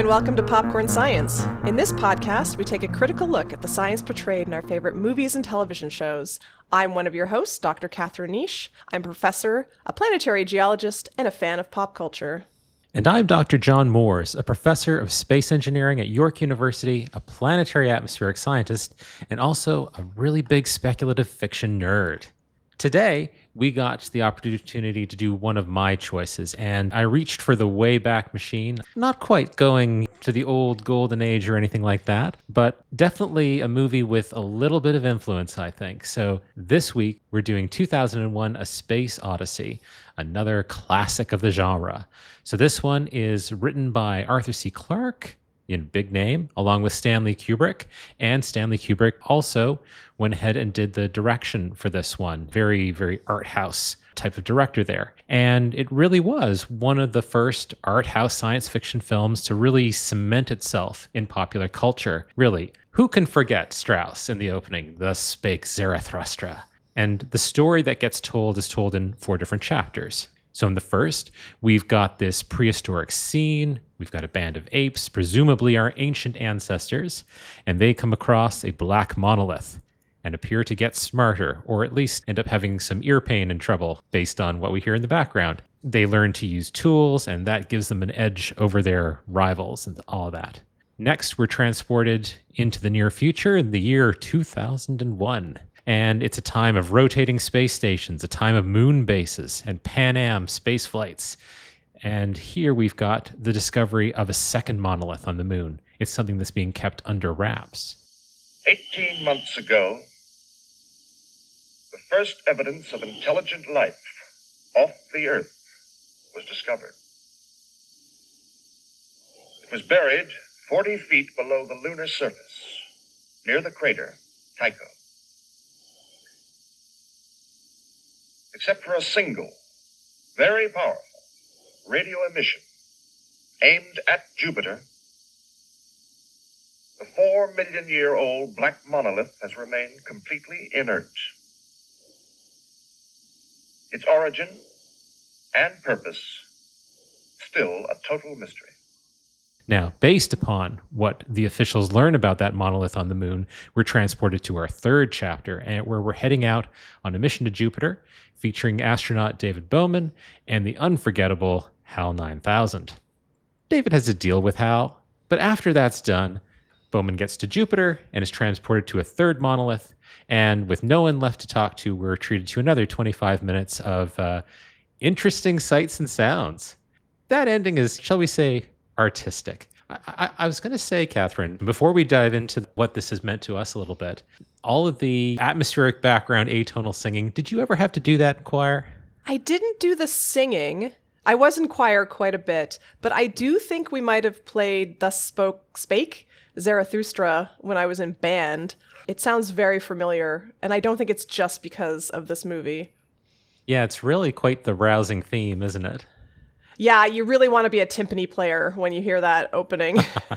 and welcome to Popcorn Science. In this podcast, we take a critical look at the science portrayed in our favorite movies and television shows. I'm one of your hosts, Dr. Catherine Niche. I'm a professor, a planetary geologist, and a fan of pop culture. And I'm Dr. John Moores, a professor of space engineering at York University, a planetary atmospheric scientist, and also a really big speculative fiction nerd. Today, we got the opportunity to do one of my choices, and I reached for the Wayback Machine. Not quite going to the old golden age or anything like that, but definitely a movie with a little bit of influence, I think. So this week, we're doing 2001: A Space Odyssey, another classic of the genre. So this one is written by Arthur C. Clarke, in big name, along with Stanley Kubrick. And Stanley Kubrick also went ahead and did the direction for this one. Very, very art house type of director there. And it really was one of the first art house science fiction films to really cement itself in popular culture. Really, who can forget Strauss in the opening, "Thus spake Zarathustra"? And the story that gets told is told in 4 different chapters. So in the first, we've got this prehistoric scene. We've got a band of apes, presumably our ancient ancestors, and they come across a black monolith and appear to get smarter, or at least end up having some ear pain and trouble based on what we hear in the background. They learn to use tools, and that gives them an edge over their rivals and all of that. Next, we're transported into the near future in the year 2001. And it's a time of rotating space stations, a time of moon bases and Pan Am space flights. And here we've got the discovery of a second monolith on the moon. It's something that's being kept under wraps. 18 months ago, the first evidence of intelligent life off the Earth was discovered. It was buried 40 feet below the lunar surface, near the crater Tycho. Except for a single, very powerful radio emission aimed at Jupiter, the 4-million-year-old black monolith has remained completely inert. Its origin and purpose still a total mystery. Now, based upon what the officials learn about that monolith on the moon, we're transported to our 3rd chapter, and where we're heading out on a mission to Jupiter, featuring astronaut David Bowman and the unforgettable HAL 9000. David has to deal with HAL, but after that's done, Bowman gets to Jupiter and is transported to a 3rd monolith, and with no one left to talk to, we're treated to another 25 minutes of interesting sights and sounds. That ending is, shall we say, artistic. I was going to say, Catherine, before we dive into what this has meant to us a little bit, all of the atmospheric background atonal singing, did you ever have to do that in choir? I didn't do the singing. I was in choir quite a bit, but I do think we might have played Thus Spake Zarathustra when I was in band. It sounds very familiar, and I don't think it's just because of this movie. Yeah, it's really quite the rousing theme, isn't it? Yeah, you really want to be a timpani player when you hear that opening.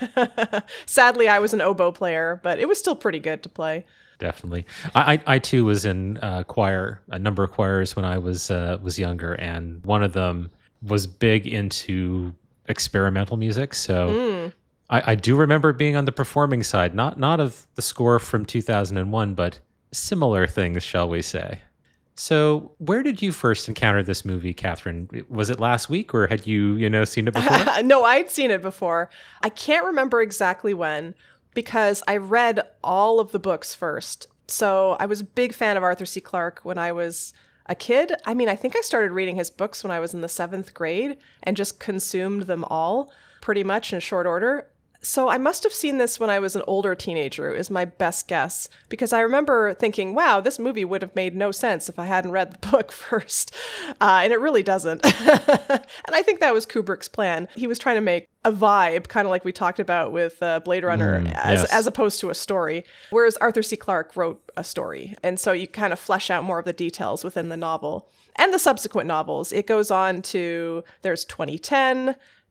Sadly, I was an oboe player, but it was still pretty good to play. Definitely. I too was in choir, a number of choirs when I was younger, and one of them was big into experimental music. So I do remember being on the performing side, not of the score from 2001, but similar things, shall we say. So where did you first encounter this movie, Catherine? Was it last week, or had you seen it before? No, I'd seen it before. I can't remember exactly when, because I read all of the books first. So I was a big fan of Arthur C. Clarke when I was a kid. I mean, I think I started reading his books when I was in the 7th grade and just consumed them all pretty much in short order. So I must have seen this when I was an older teenager, is my best guess, because I remember thinking, wow, this movie would have made no sense if I hadn't read the book first. And it really doesn't. And I think that was Kubrick's plan. He was trying to make a vibe, kind of like we talked about with Blade Runner, as opposed to a story. Whereas Arthur C. Clarke wrote a story. And so you kind of flesh out more of the details within the novel and the subsequent novels. It goes on to, there's 2010,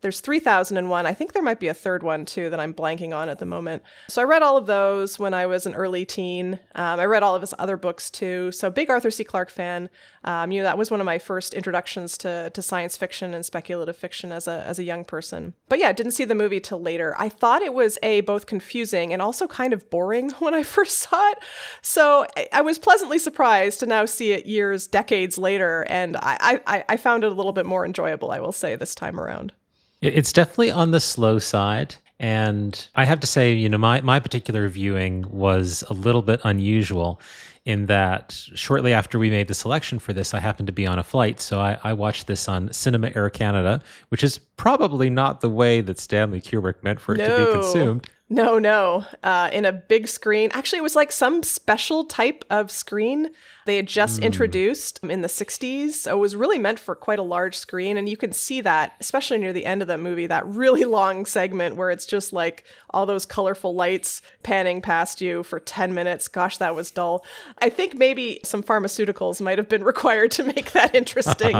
There's 3001. I think there might be a third one too that I'm blanking on at the moment. So I read all of those when I was an early teen. I read all of his other books too. So big Arthur C. Clarke fan. That was one of my first introductions to science fiction and speculative fiction as a young person. But yeah, didn't see the movie till later. I thought it was both confusing and also kind of boring when I first saw it. So I was pleasantly surprised to now see it decades later, and I found it a little bit more enjoyable, I will say, this time around. It's definitely on the slow side. And I have to say, my particular viewing was a little bit unusual in that shortly after we made the selection for this, I happened to be on a flight. So I watched this on Cinema Air Canada, which is probably not the way that Stanley Kubrick meant for it to be consumed. No. In a big screen. Actually, it was like some special type of screen they had just introduced in the 60s. So it was really meant for quite a large screen. And you can see that, especially near the end of the movie, that really long segment where it's just like all those colorful lights panning past you for 10 minutes. Gosh, that was dull. I think maybe some pharmaceuticals might have been required to make that interesting,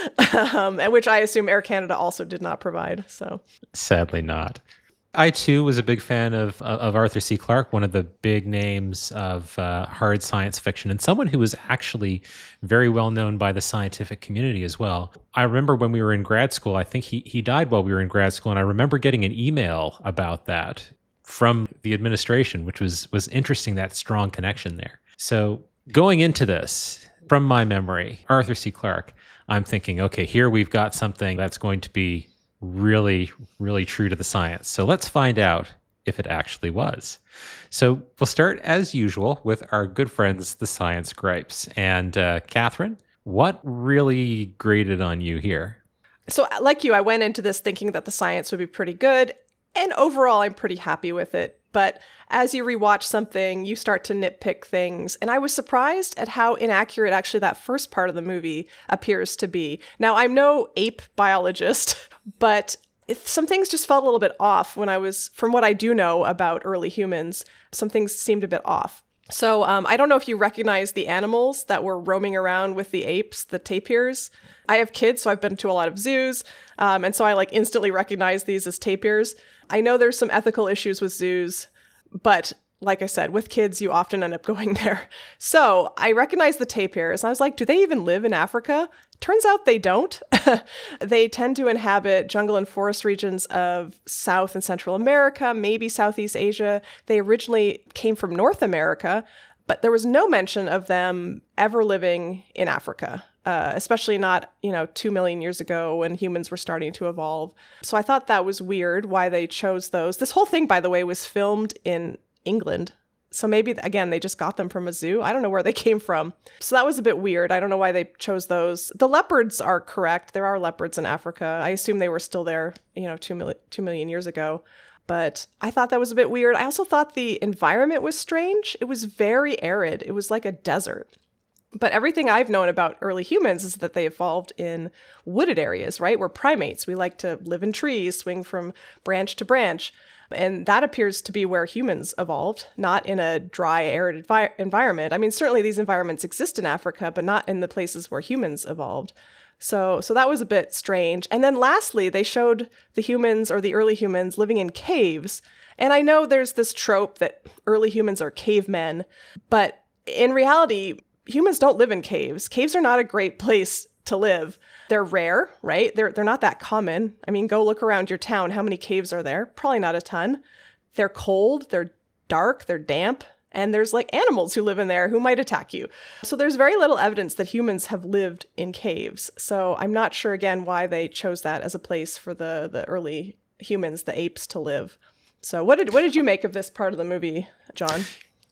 which I assume Air Canada also did not provide. So sadly not. I too was a big fan of Arthur C. Clarke, one of the big names of hard science fiction, and someone who was actually very well known by the scientific community as well. I remember when we were in grad school, I think he died while we were in grad school, and I remember getting an email about that from the administration, which was interesting, that strong connection there. So going into this, from my memory, Arthur C. Clarke, I'm thinking, okay, here we've got something that's going to be really, really true to the science. So let's find out if it actually was. So we'll start as usual with our good friends, the Science Gripes. And Catherine, what really grated on you here? So like you, I went into this thinking that the science would be pretty good. And overall, I'm pretty happy with it. But as you rewatch something, you start to nitpick things. And I was surprised at how inaccurate actually that first part of the movie appears to be. Now, I'm no ape biologist, but some things just felt a little bit off from what I do know about early humans, some things seemed a bit off. So I don't know if you recognize the animals that were roaming around with the apes, the tapirs. I have kids, so I've been to a lot of zoos. And so I instantly recognize these as tapirs. I know there's some ethical issues with zoos, but like I said, with kids, you often end up going there. So I recognize the tapirs. I was like, do they even live in Africa? Turns out they don't. They tend to inhabit jungle and forest regions of South and Central America, maybe Southeast Asia. They originally came from North America, but there was no mention of them ever living in Africa, especially not, 2 million years ago when humans were starting to evolve. So I thought that was weird why they chose those. This whole thing, by the way, was filmed in England. So maybe, again, they just got them from a zoo. I don't know where they came from. So that was a bit weird. I don't know why they chose those. The leopards are correct. There are leopards in Africa. I assume they were still there, 2 million years ago. But I thought that was a bit weird. I also thought the environment was strange. It was very arid. It was like a desert. But everything I've known about early humans is that they evolved in wooded areas, right? We're primates. We like to live in trees, swing from branch to branch. And that appears to be where humans evolved, not in a dry, arid environment. I mean, certainly these environments exist in Africa, but not in the places where humans evolved. So that was a bit strange. And then lastly, they showed the humans, or the early humans, living in caves. And I know there's this trope that early humans are cavemen, but in reality, humans don't live in caves. Caves are not a great place to live. They're rare, right? They're not that common. I mean, go look around your town. How many caves are there? Probably not a ton. They're cold, they're dark, they're damp, and there's animals who live in there who might attack you. So there's very little evidence that humans have lived in caves. So I'm not sure, again, why they chose that as a place for the early humans, the apes, to live. So what did you make of this part of the movie, John?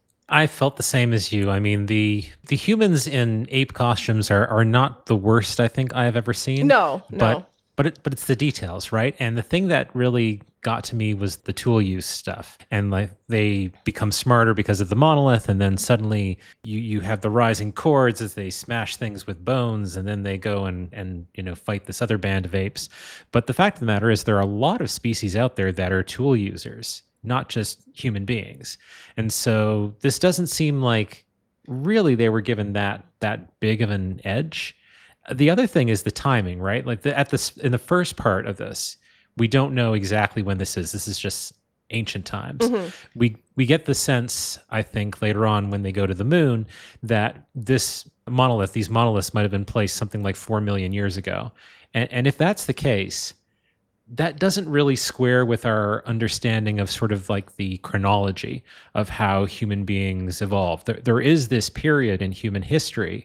I felt the same as you. I mean, the humans in ape costumes are not the worst I think I have ever seen. No. But it's the details, right? And the thing that really got to me was the tool use stuff. And they become smarter because of the monolith, and then suddenly you have the rising chords as they smash things with bones, and then they go and fight this other band of apes. But the fact of the matter is there are a lot of species out there that are tool users, not just human beings. And so this doesn't seem like really they were given that big of an edge. The other thing is the timing, right? In the first part of this, we don't know exactly when this is. This is just ancient times. Hmm. We get the sense, I think, later on when they go to the moon, that these monoliths might have been placed something like 4 million years ago. And if that's the case, that doesn't really square with our understanding of sort of like the chronology of how human beings evolved. There is this period in human history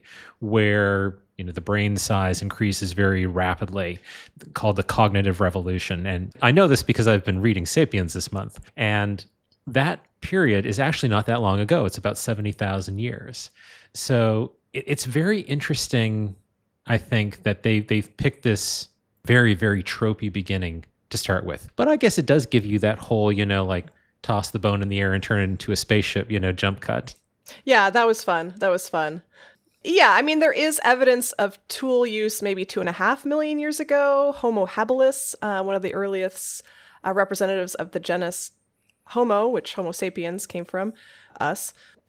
where the brain size increases very rapidly, called the cognitive revolution. And I know this because I've been reading *Sapiens* this month, and that period is actually not that long ago. It's about 70,000 years. So it's very interesting, I think, that they've picked this very, very tropey beginning to start with. But I guess it does give you that whole, like toss the bone in the air and turn it into a spaceship, jump cut. Yeah, that was fun. That was fun. Yeah, I mean, there is evidence of tool use maybe 2.5 million years ago. Homo habilis, one of the earliest representatives of the genus Homo, which Homo sapiens came from, us.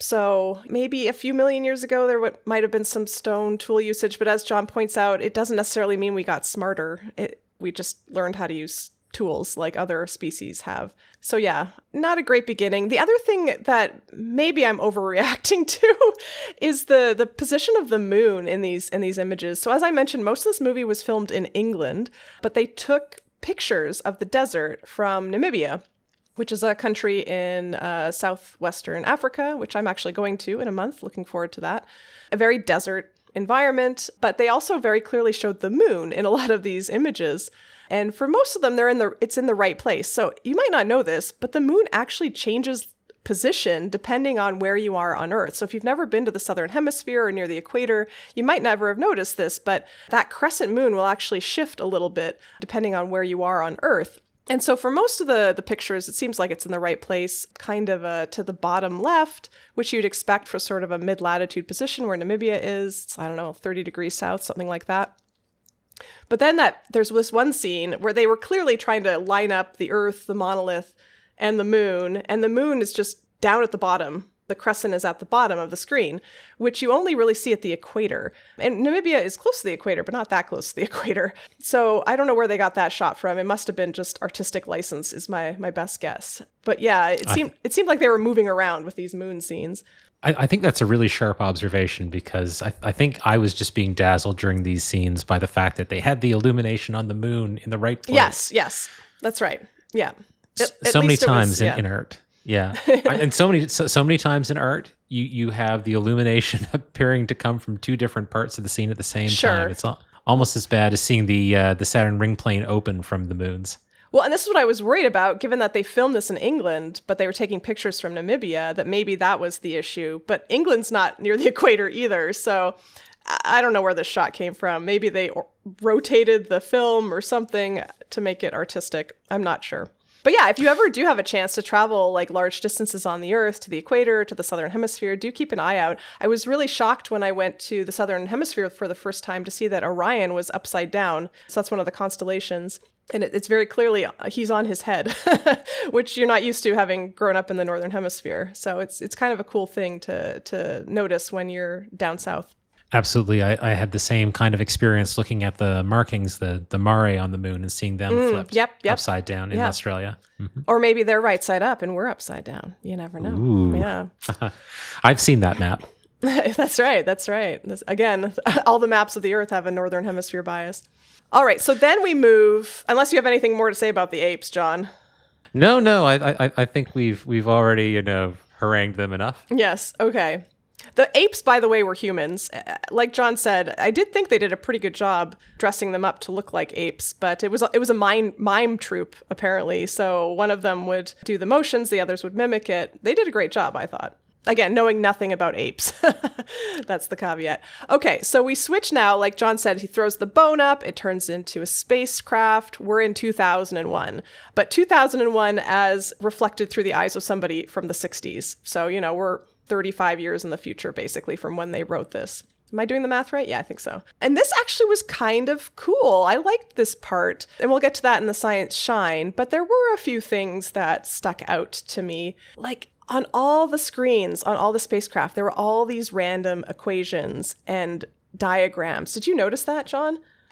So maybe a few million years ago, there might have been some stone tool usage. But as John points out, it doesn't necessarily mean we got smarter. We just learned how to use tools like other species have. So yeah, not a great beginning. The other thing that maybe I'm overreacting to is the position of the moon in these images. So as I mentioned, most of this movie was filmed in England, but they took pictures of the desert from Namibia, which is a country in southwestern Africa, which I'm actually going to in a month. Looking forward to that. A very desert environment, but they also very clearly showed the moon in a lot of these images. And for most of them, it's in the right place. So you might not know this, but the moon actually changes position depending on where you are on Earth. So if you've never been to the southern hemisphere or near the equator, you might never have noticed this, but that crescent moon will actually shift a little bit depending on where you are on Earth. And so for most of the pictures, it seems like it's in the right place, kind of to the bottom left, which you'd expect for sort of a mid-latitude position where Namibia is. It's, I don't know, 30 degrees south, something like that. But then there's this one scene where they were clearly trying to line up the Earth, the monolith, and the moon is just down at the bottom. The crescent is at the bottom of the screen, which you only really see at the equator. And Namibia is close to the equator, but not that close to the equator. So I don't know where they got that shot from. It must have been just artistic license is my best guess. But yeah, it seemed like they were moving around with these moon scenes. I think that's a really sharp observation, because I think I was just being dazzled during these scenes by the fact that they had the illumination on the moon in the right place. Yes, that's right. Yeah. So many times in art. Yeah. And so many times in art, you have the illumination appearing to come from two different parts of the scene at the same time. It's almost as bad as seeing the Saturn ring plane open from the moons. Well, and this is what I was worried about, given that they filmed this in England, but they were taking pictures from Namibia, that maybe that was the issue. But England's not near the equator either, so I don't know where this shot came from. Maybe they rotated the film or something to make it artistic. I'm not sure. But yeah, if you ever do have a chance to travel like large distances on the Earth to the equator, to the southern hemisphere, do keep an eye out. I was really shocked when I went to the southern hemisphere for the first time to see that Orion was upside down. So that's one of the constellations. And it's very clearly he's on his head, which you're not used to having grown up in the northern hemisphere. So it's kind of a cool thing to notice when you're down south. Absolutely. I had the same kind of experience looking at the markings, the mare on the moon, and seeing them flipped upside down in Australia. Mm-hmm. Or maybe they're right side up and we're upside down. You never know. Ooh. Yeah. I've seen that map. That's right. Again, all the maps of the Earth have a northern hemisphere bias. All right, so then we move, unless you have anything more to say about the apes, John. No, I think we've already, harangued them enough. Yes, okay. The apes, by the way, were humans. Like John said, I did think they did a pretty good job dressing them up to look like apes, but it was a mime troupe, apparently. So one of them would do the motions, the others would mimic it. They did a great job, I thought. Again, knowing nothing about apes. That's the caveat. Okay, so we switch now. Like John said, he throws the bone up. It turns into a spacecraft. We're in 2001. But 2001 as reflected through the eyes of somebody from the 60s. So, we're 35 years in the future, basically, from when they wrote this. Am I doing the math right? Yeah, I think so. And this actually was kind of cool. I liked this part. And we'll get to that in the Science Shine. But there were a few things that stuck out to me. Like, on all the screens, on all the spacecraft, there were all these random equations and diagrams. Did you notice that, John?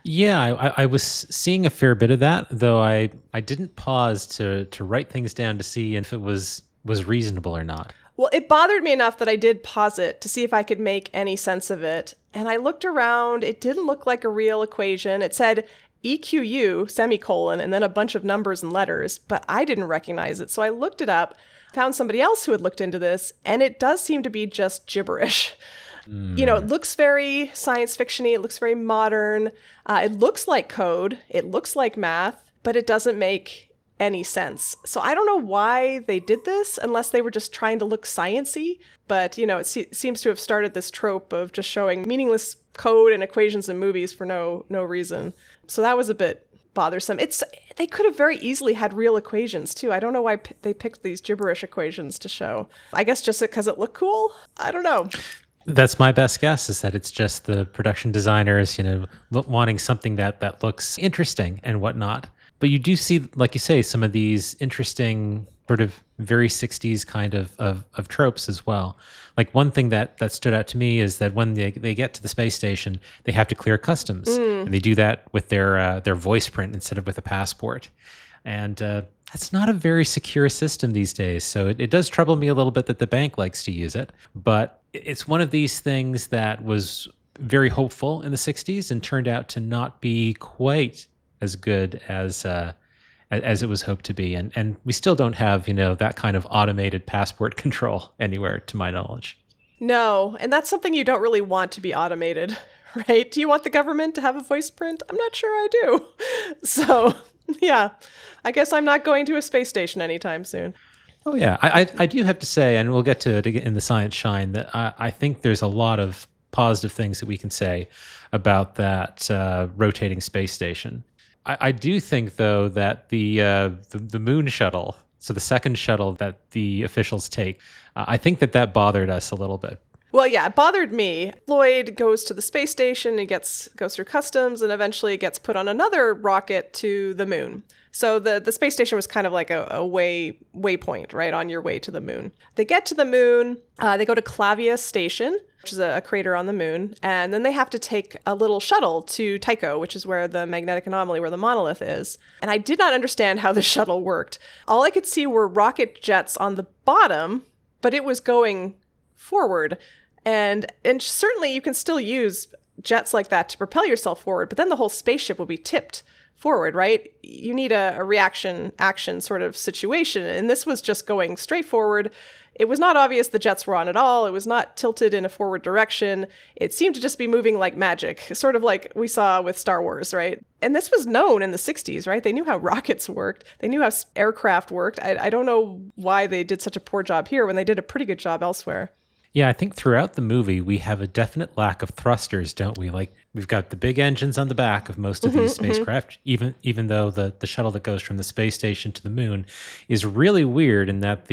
Yeah, I was seeing a fair bit of that, though I didn't pause to write things down to see if it was reasonable or not. Well, it bothered me enough that I did pause it to see if I could make any sense of it. And I looked around. It didn't look like a real equation. It said EQU semicolon and then a bunch of numbers and letters, but I didn't recognize it. So I looked it up, found somebody else who had looked into this, and it does seem to be just gibberish. It Mm. looks very science fictiony. It looks very modern. It looks like code. It looks like math, but it doesn't make any sense. So I don't know why they did this, unless they were just trying to look sciency. But it seems to have started this trope of just showing meaningless code and equations in movies for no reason. So that was a bit bothersome. They could have very easily had real equations too. I don't know why they picked these gibberish equations to show. I guess just because it looked cool. I don't know. That's my best guess, is that it's just the production designers, wanting something that looks interesting and whatnot. But you do see, like you say, some of these interesting sort of very 60s kind of tropes as well. Like one thing that stood out to me is that when they get to the space station, they have to clear customs, and they do that with their voice print instead of with a passport. And that's not a very secure system these days. So it does trouble me a little bit that the bank likes to use it. But it's one of these things that was very hopeful in the 60s and turned out to not be quite as good as it was hoped to be. And we still don't have, that kind of automated passport control anywhere, to my knowledge. No, and that's something you don't really want to be automated, right? Do you want the government to have a voice print? I'm not sure I do. So, yeah, I guess I'm not going to a space station anytime soon. Oh yeah, I do have to say, and we'll get to it again in the Science Shine, that I think there's a lot of positive things that we can say about that rotating space station. I do think, though, that the moon shuttle, so the second shuttle that the officials take, I think that bothered us a little bit. Well, yeah, it bothered me. Floyd goes to the space station, he goes through customs, and eventually gets put on another rocket to the moon. So the space station was kind of like a waypoint, right, on your way to the moon. They get to the moon, they go to Clavius Station, which is a crater on the moon, and then they have to take a little shuttle to Tycho, which is where the magnetic anomaly, where the monolith is. And I did not understand how the shuttle worked. All I could see were rocket jets on the bottom, but it was going forward. And certainly you can still use jets like that to propel yourself forward, but then the whole spaceship will be tipped forward, right? You need a reaction action sort of situation. And this was just going straight forward. It was not obvious the jets were on at all. It was not tilted in a forward direction. It seemed to just be moving like magic, sort of like we saw with Star Wars, right? And this was known in the 60s, right? They knew how rockets worked. They knew how aircraft worked. I don't know why they did such a poor job here when they did a pretty good job elsewhere. Yeah, I think throughout the movie we have a definite lack of thrusters, don't we? Like we've got the big engines on the back of most of these spacecraft, even though the shuttle that goes from the space station to the moon is really weird in that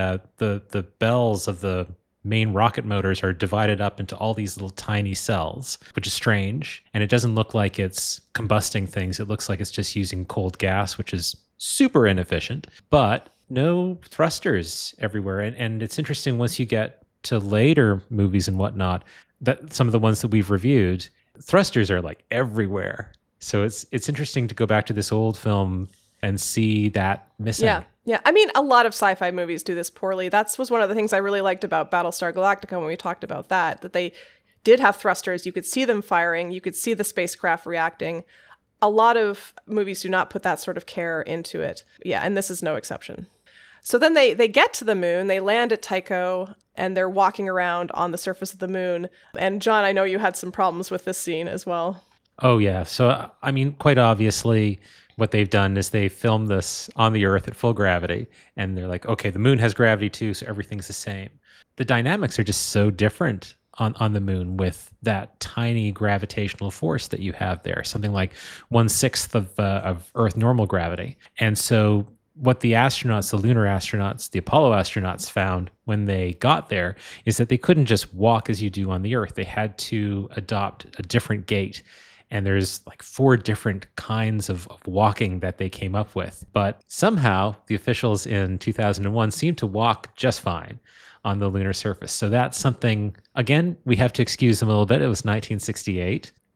the bells of the main rocket motors are divided up into all these little tiny cells, which is strange. And it doesn't look like it's combusting things. It looks like it's just using cold gas, which is super inefficient, but no thrusters everywhere. And it's interesting once you get to later movies and whatnot, that some of the ones that we've reviewed, thrusters are like everywhere. So it's interesting to go back to this old film and see that missing. Yeah. I mean, a lot of sci-fi movies do this poorly. That was one of the things I really liked about Battlestar Galactica when we talked about that they did have thrusters. You could see them firing. You could see the spacecraft reacting. A lot of movies do not put that sort of care into it. Yeah, and this is no exception. So then they get to the moon, they land at Tycho, and they're walking around on the surface of the moon. And John, I know you had some problems with this scene as well. Oh yeah. So I mean, quite obviously, what they've done is they filmed this on the Earth at full gravity, and they're like, okay, the moon has gravity too, so everything's the same. The dynamics are just so different on the moon with that tiny gravitational force that you have there, something like 1/6 of Earth normal gravity. And so what the astronauts, the lunar astronauts, the Apollo astronauts found when they got there is that they couldn't just walk as you do on the Earth. They had to adopt a different gait. And there's like 4 different kinds of walking that they came up with. But somehow the officials in 2001 seemed to walk just fine on the lunar surface. So that's something, again, we have to excuse them a little bit. It was 1968, right?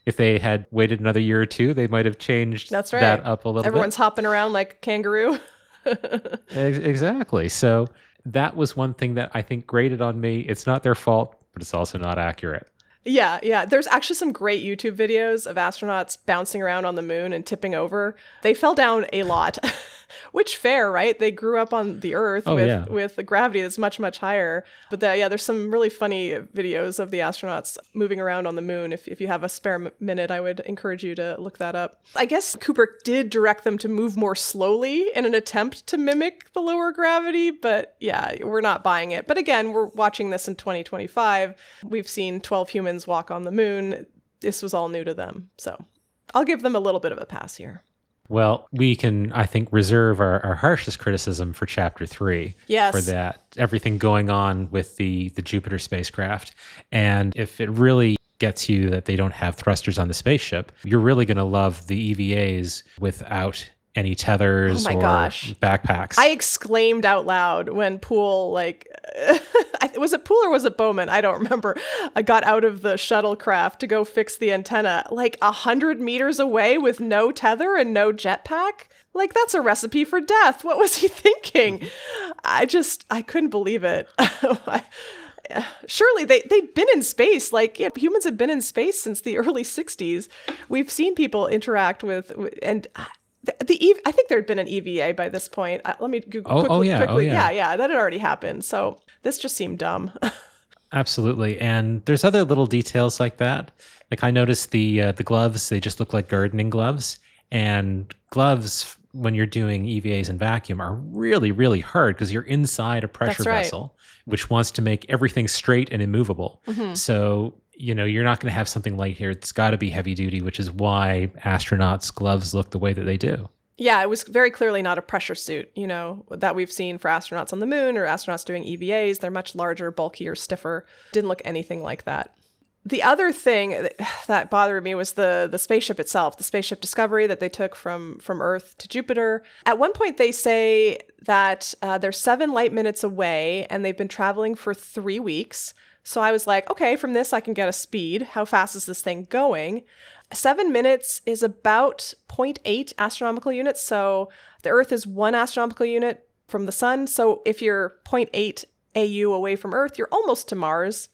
If they had waited another year or two, they might have changed That's right. that up a little Everyone's hopping around like a kangaroo. bit. Exactly. So that was one thing that I think grated on me. It's not their fault, but it's also not accurate. Yeah, yeah. There's actually some great YouTube videos of astronauts bouncing around on the moon and tipping over. They fell down a lot, which fair, right? They grew up on the Earth Oh, with yeah. with the gravity that's much, much higher. But yeah, there's some really funny videos of the astronauts moving around on the moon. If you have a spare minute, I would encourage you to look that up. I guess Kubrick did direct them to move more slowly in an attempt to mimic the lower gravity, but yeah, we're not buying it. But again, we're watching this in 2025. We've seen 12 humans walk on the moon. This was all new to them. So I'll give them a little bit of a pass here. Well, we can, I think, reserve our harshest criticism for chapter 3. Yes. For that, everything going on with the Jupiter spacecraft. And if it really gets you that they don't have thrusters on the spaceship, you're really going to love the EVAs without any tethers Oh my or gosh. backpacks. I exclaimed out loud when Poole, was it Poole or was it Bowman? I don't remember. I got out of the shuttlecraft to go fix the antenna, like 100 meters away with no tether and no jetpack. Like, that's a recipe for death. What was he thinking? I couldn't believe it. Surely they'd been in space. Like, yeah, humans have been in space since the early 60s. We've seen people interact with, and I think there had been an EVA by this point. Let me quickly. Yeah, that had already happened. So this just seemed dumb. Absolutely. And there's other little details like that. Like I noticed the gloves, they just look like gardening gloves. And gloves, when you're doing EVAs in vacuum, are really, really hard because you're inside a pressure That's right. vessel, which wants to make everything straight and immovable. Mhm. So, you're not going to have something light here. It's got to be heavy duty, which is why astronauts' gloves look the way that they do. Yeah, it was very clearly not a pressure suit, that we've seen for astronauts on the moon or astronauts doing EVAs. They're much larger, bulkier, stiffer. Didn't look anything like that. The other thing that bothered me was the spaceship itself, the spaceship Discovery that they took from Earth to Jupiter. At one point, they say that they're 7 light minutes away and they've been traveling for 3 weeks. So I was like, okay, from this, I can get a speed. How fast is this thing going? 7 minutes is about 0.8 astronomical units. So the Earth is 1 astronomical unit from the sun. So if you're 0.8 AU away from Earth, you're almost to Mars.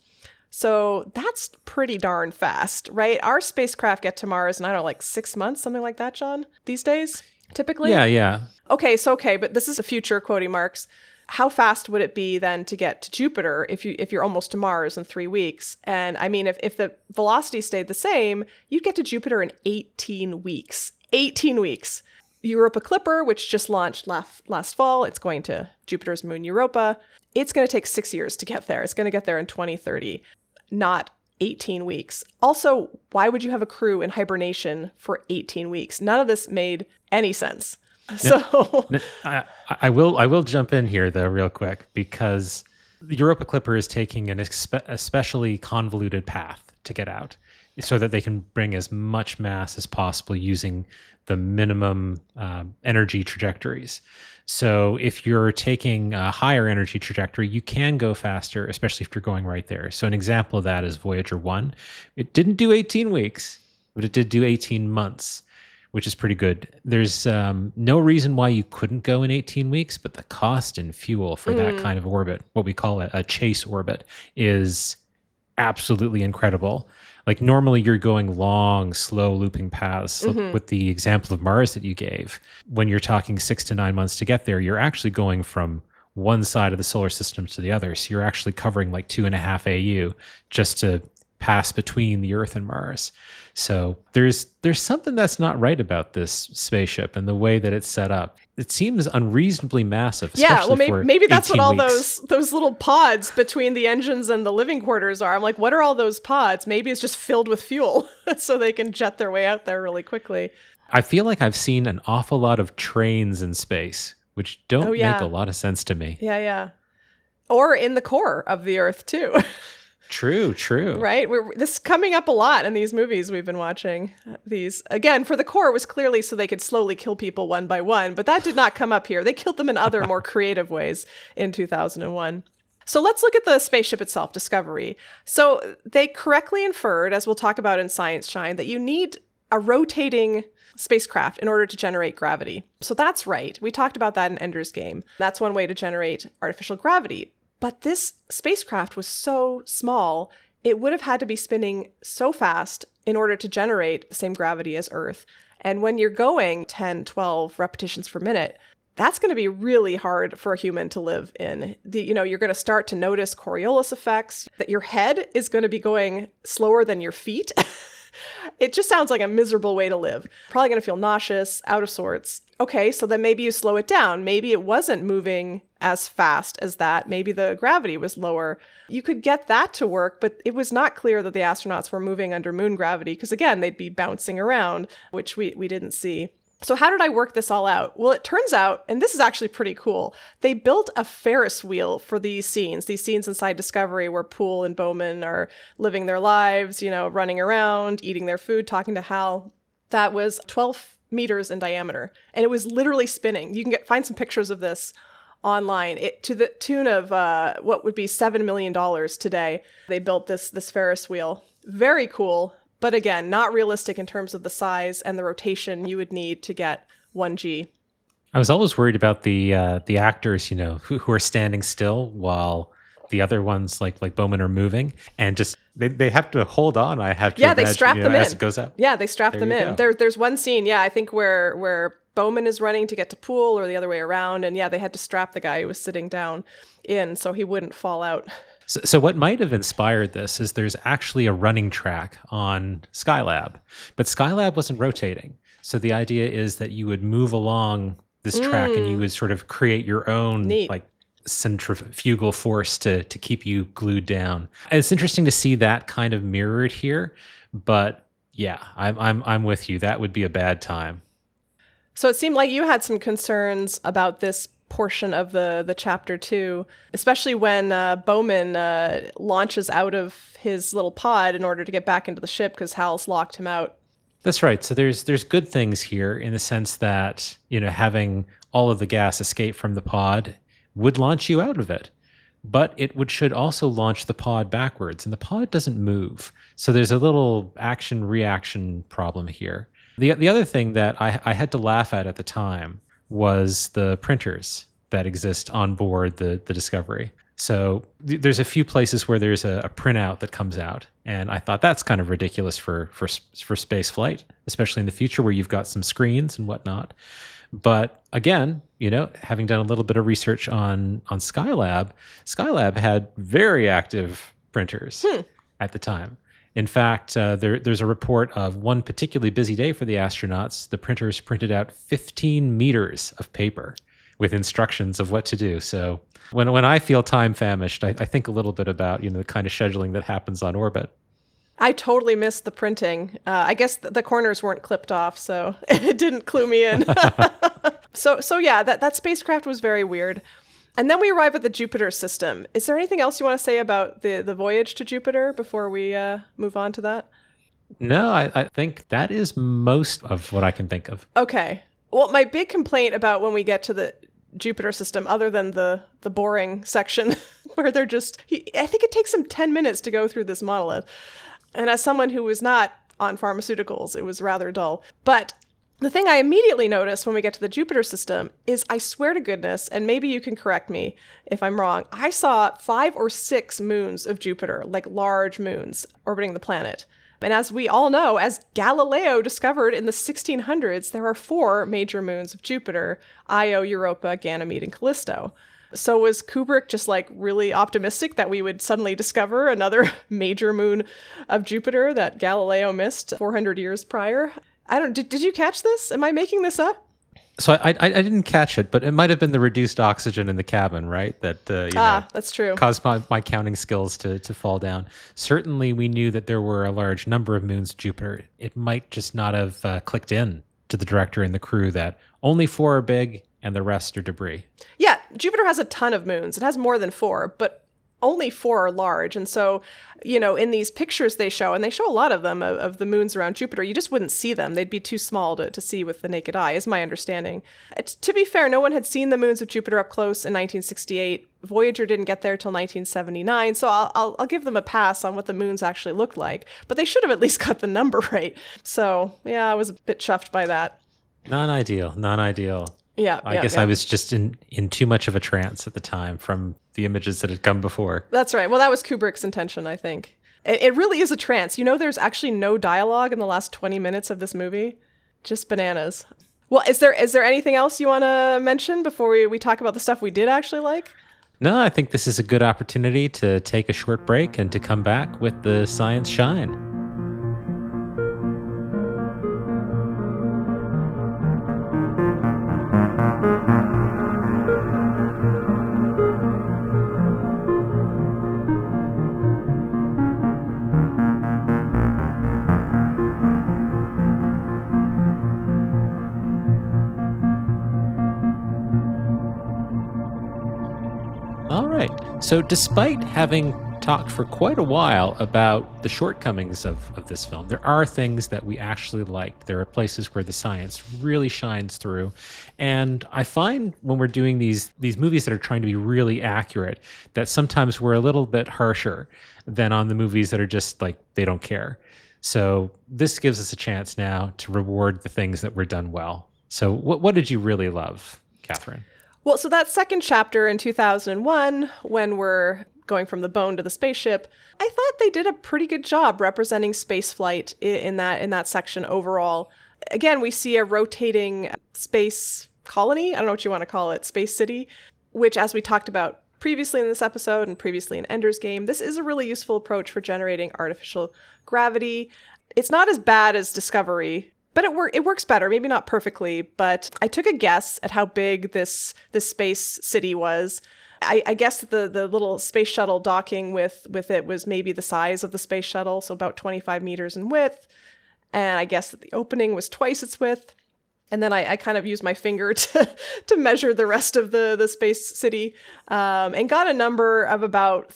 So that's pretty darn fast, right? Our spacecraft get to Mars in, I don't know, like 6 months, something like that, John, these days, typically? Yeah. Okay, but this is a future quoting marks. How fast would it be then to get to Jupiter if you're almost to Mars in 3 weeks? And I mean, if the velocity stayed the same, you'd get to Jupiter in 18 weeks. 18 weeks. Europa Clipper, which just launched last fall, it's going to Jupiter's moon Europa. It's going to take 6 years to get there. It's going to get there in 2030, not 18 weeks. Also, why would you have a crew in hibernation for 18 weeks? None of this made any sense. So I will jump in here though real quick because the Europa Clipper is taking an especially convoluted path to get out so that they can bring as much mass as possible using the minimum energy trajectories. So if you're taking a higher energy trajectory, you can go faster, especially if you're going right there. So an example of that is Voyager 1. It didn't do 18 weeks, but it did do 18 months. Which is pretty good. There's no reason why you couldn't go in 18 weeks, but the cost in fuel for that kind of orbit, what we call a chase orbit, is absolutely incredible. Like normally you're going long, slow looping paths. With the example of Mars that you gave, when you're talking 6 to 9 months to get there, you're actually going from one side of the solar system to the other. So you're actually covering like 2.5 AU just to pass between the Earth and Mars. So there's something that's not right about this spaceship and the way that it's set up. It seems unreasonably massive. Yeah, well, maybe that's what all weeks. those little pods between the engines and the living quarters are. I'm like, what are all those pods? Maybe it's just filled with fuel so they can jet their way out there really quickly. I feel like I've seen an awful lot of trains in space, which don't make a lot of sense to me. Yeah. Or in the core of the Earth too. True. Right? This is coming up a lot in these movies we've been watching. These, again, for the core, it was clearly so they could slowly kill people one by one, but that did not come up here. They killed them in other more creative ways in 2001. So let's look at the spaceship itself, Discovery. So they correctly inferred, as we'll talk about in Science Shine, that you need a rotating spacecraft in order to generate gravity. So that's right. We talked about that in Ender's Game. That's one way to generate artificial gravity. But this spacecraft was so small, it would have had to be spinning so fast in order to generate the same gravity as Earth. And when you're going 10, 12 repetitions per minute, that's going to be really hard for a human to live in. You're going to start to notice Coriolis effects, that your head is going to be going slower than your feet. It just sounds like a miserable way to live. Probably going to feel nauseous, out of sorts. Okay, so then maybe you slow it down. Maybe it wasn't moving as fast as that. Maybe the gravity was lower. You could get that to work, but it was not clear that the astronauts were moving under moon gravity because, again, they'd be bouncing around, which we didn't see. So how did I work this all out? Well, it turns out, and this is actually pretty cool, they built a Ferris wheel for these scenes inside Discovery where Poole and Bowman are living their lives, running around, eating their food, talking to Hal. That was 12 meters in diameter, and it was literally spinning. You can find some pictures of this online. To the tune of what would be $7 million today. They built this Ferris wheel. Very cool. But again, not realistic in terms of the size and the rotation you would need to get 1G. I was always worried about the actors, who are standing still while the other ones like Bowman are moving, and just they have to hold on. I have to imagine, they strap them as in. it goes up. Yeah, they strap them in. There's one scene, I think where Bowman is running to get to Poole or the other way around, and they had to strap the guy who was sitting down in so he wouldn't fall out. So what might have inspired this is there's actually a running track on Skylab, but Skylab wasn't rotating. So the idea is that you would move along this track and you would sort of create your own like centrifugal force to keep you glued down. And it's interesting to see that kind of mirrored here, but yeah, I'm with you. That would be a bad time. So it seemed like you had some concerns about this portion of the chapter too, especially when Bowman launches out of his little pod in order to get back into the ship because Hal's locked him out. That's right. So there's good things here in the sense that, having all of the gas escape from the pod would launch you out of it, but it should also launch the pod backwards, and the pod doesn't move. So there's a little action reaction problem here. The other thing that I had to laugh at the time was the printers that exist on board the Discovery. So there's a few places where there's a printout that comes out, and I thought that's kind of ridiculous for space flight, especially in the future where you've got some screens and whatnot. But again, having done a little bit of research on Skylab had very active printers at the time. In fact, there's a report of one particularly busy day for the astronauts. The printers printed out 15 meters of paper with instructions of what to do. So when I feel time famished, I think a little bit about the kind of scheduling that happens on orbit. I totally missed the printing. I guess the corners weren't clipped off, so it didn't clue me in. So yeah, that spacecraft was very weird. And then we arrive at the Jupiter system. Is there anything else you want to say about the voyage to Jupiter before we move on to that? No, I think that is most of what I can think of. Okay. Well, my big complaint about when we get to the Jupiter system, other than the boring section where they're I think it takes them 10 minutes to go through this monolith. And as someone who was not on pharmaceuticals, it was rather dull. But the thing I immediately noticed when we get to the Jupiter system is, I swear to goodness, and maybe you can correct me if I'm wrong, I saw 5 or 6 moons of Jupiter, like large moons orbiting the planet. And as we all know, as Galileo discovered in the 1600s, there are 4 major moons of Jupiter: Io, Europa, Ganymede, and Callisto. So was Kubrick just really optimistic that we would suddenly discover another major moon of Jupiter that Galileo missed 400 years prior? Did you catch this? Am I making this up? So I didn't catch it, but it might have been the reduced oxygen in the cabin, right? That that's true. Caused my counting skills to fall down. Certainly, we knew that there were a large number of moons of Jupiter. It might just not have clicked in to the director and the crew that only 4 are big and the rest are debris. Yeah, Jupiter has a ton of moons. It has more than 4, but only 4 are large. And so, in these pictures they show, and they show a lot of them of the moons around Jupiter, you just wouldn't see them. They'd be too small to see with the naked eye, is my understanding. To be fair, no one had seen the moons of Jupiter up close in 1968. Voyager didn't get there till 1979, so I'll give them a pass on what the moons actually looked like. But they should have at least got the number right. So yeah, I was a bit chuffed by that. Non-ideal. Yeah, I guess I was just in too much of a trance at the time from the images that had come before. That's right. Well, that was Kubrick's intention, I think. It really is a trance. There's actually no dialogue in the last 20 minutes of this movie. Just bananas. Well, is there anything else you want to mention before we talk about the stuff we did actually like? No, I think this is a good opportunity to take a short break and to come back with the Science Shine. All right. So despite having talked for quite a while about the shortcomings of this film, there are things that we actually liked. There are places where the science really shines through. And I find when we're doing these movies that are trying to be really accurate, that sometimes we're a little bit harsher than on the movies that are just like, they don't care. So this gives us a chance now to reward the things that were done well. So what did you really love, Catherine? Well, so that second chapter in 2001, when we're going from the bone to the spaceship, I thought they did a pretty good job representing spaceflight in that section overall. Again, we see a rotating space colony, I don't know what you want to call it, space city, which, as we talked about previously in this episode and previously in Ender's Game, this is a really useful approach for generating artificial gravity. It's not as bad as Discovery, but it works better, maybe not perfectly, but I took a guess at how big this space city was. I guess the little space shuttle docking with it was maybe the size of the space shuttle, so about 25 meters in width. And I guess that the opening was twice its width. And then I kind of used my finger to measure the rest of the space city, and got a number of about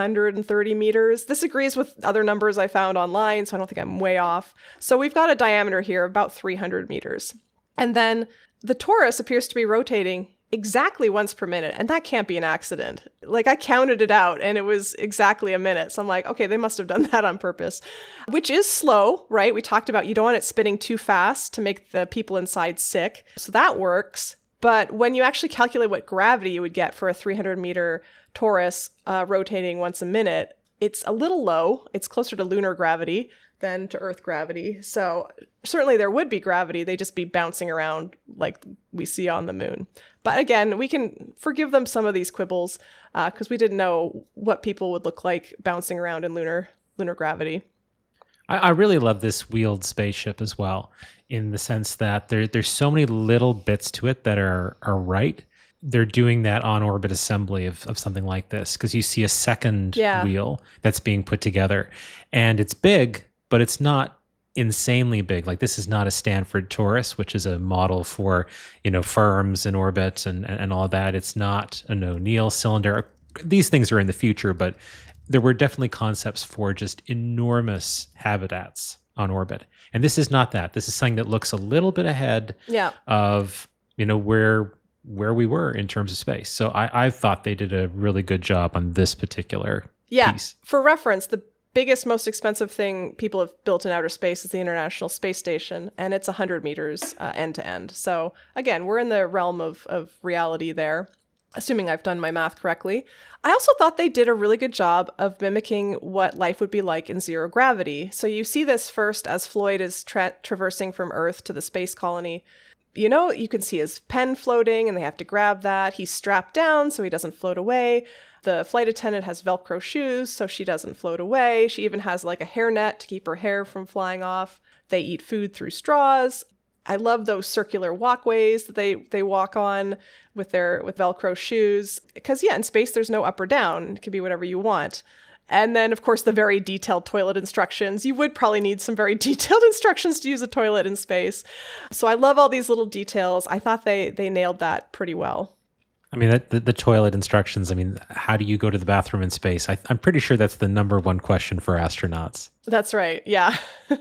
330 meters. This agrees with other numbers I found online, so I don't think I'm way off. So we've got a diameter here of about 300 meters. And then the torus appears to be rotating exactly once per minute, and that can't be an accident. Like, I counted it out and it was exactly a minute. So I'm like, okay, they must have done that on purpose, which is slow, right? We talked about you don't want it spinning too fast to make the people inside sick. So that works. But when you actually calculate what gravity you would get for a 300-meter torus rotating once a minute, it's a little low. It's closer to lunar gravity than to Earth gravity. So certainly there would be gravity. They'd just be bouncing around like we see on the moon. But again, we can forgive them some of these quibbles because we didn't know what people would look like bouncing around in lunar gravity. I really love this wheeled spaceship as well, in the sense that there's so many little bits to it that are right. They're doing that on-orbit assembly of something like this, because you see a second wheel that's being put together. And it's big, but it's not insanely big. Like, this is not a Stanford Torus, which is a model for, firms in orbit and all that. It's not an O'Neill cylinder. These things are in the future, but there were definitely concepts for just enormous habitats on orbit. And this is not that. This is something that looks a little bit ahead of, where we were in terms of space. So I thought they did a really good job on this particular piece. For reference, the biggest, most expensive thing people have built in outer space is the International Space Station, and it's 100 meters end to end. So again, we're in the realm of reality there, assuming I've done my math correctly. I also thought they did a really good job of mimicking what life would be like in zero gravity. So you see this first as Floyd is traversing from Earth to the space colony. You can see his pen floating, and they have to grab that. He's strapped down so he doesn't float away. The flight attendant has Velcro shoes so she doesn't float away. She even has like a hairnet to keep her hair from flying off. They eat food through straws. I love those circular walkways that they walk on with Velcro shoes. Because in space there's no up or down. It can be whatever you want. And then, of course, the very detailed toilet instructions. You would probably need some very detailed instructions to use a toilet in space. So I love all these little details. I thought they nailed that pretty well. I mean, the toilet instructions. I mean, how do you go to the bathroom in space? I'm pretty sure that's the number one question for astronauts. That's right. Yeah.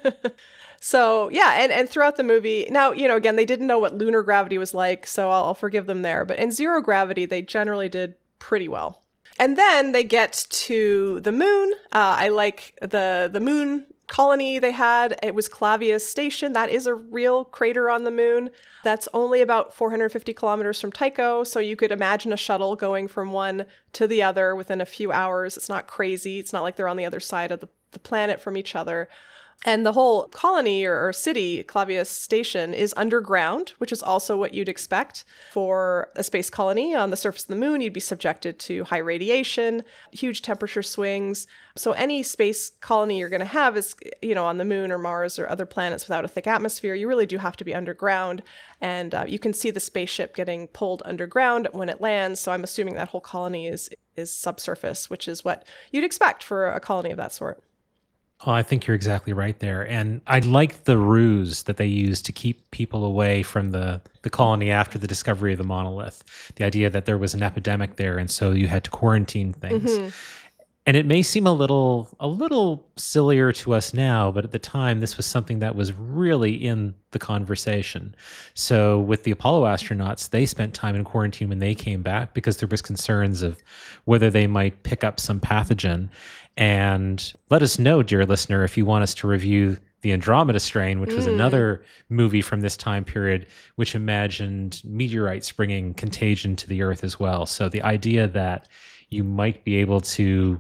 So yeah, and throughout the movie, now, again, they didn't know what lunar gravity was like, so I'll forgive them there. But in zero gravity, they generally did pretty well. And then they get to the moon. I like the moon colony they had. It was Clavius Station. That is a real crater on the moon. That's only about 450 kilometers from Tycho. So you could imagine a shuttle going from one to the other within a few hours. It's not crazy. It's not like they're on the other side of the planet from each other. And the whole colony or city, Clavius Station, is underground, which is also what you'd expect for a space colony. On the surface of the moon, you'd be subjected to high radiation, huge temperature swings. So any space colony you're going to have is, on the moon or Mars or other planets without a thick atmosphere, you really do have to be underground. And you can see the spaceship getting pulled underground when it lands. So I'm assuming that whole colony is subsurface, which is what you'd expect for a colony of that sort. Oh, I think you're exactly right there. And I like the ruse that they used to keep people away from the colony after the discovery of the monolith. The idea that there was an epidemic there, and so you had to quarantine things. Mhm. And it may seem a little sillier to us now, but at the time this was something that was really in the conversation. So with the Apollo astronauts, they spent time in quarantine when they came back because there was concerns of whether they might pick up some pathogen. And let us know, dear listener, if you want us to review the Andromeda Strain, which was another movie from this time period, which imagined meteorites bringing contagion to the Earth as well. So the idea that you might be able to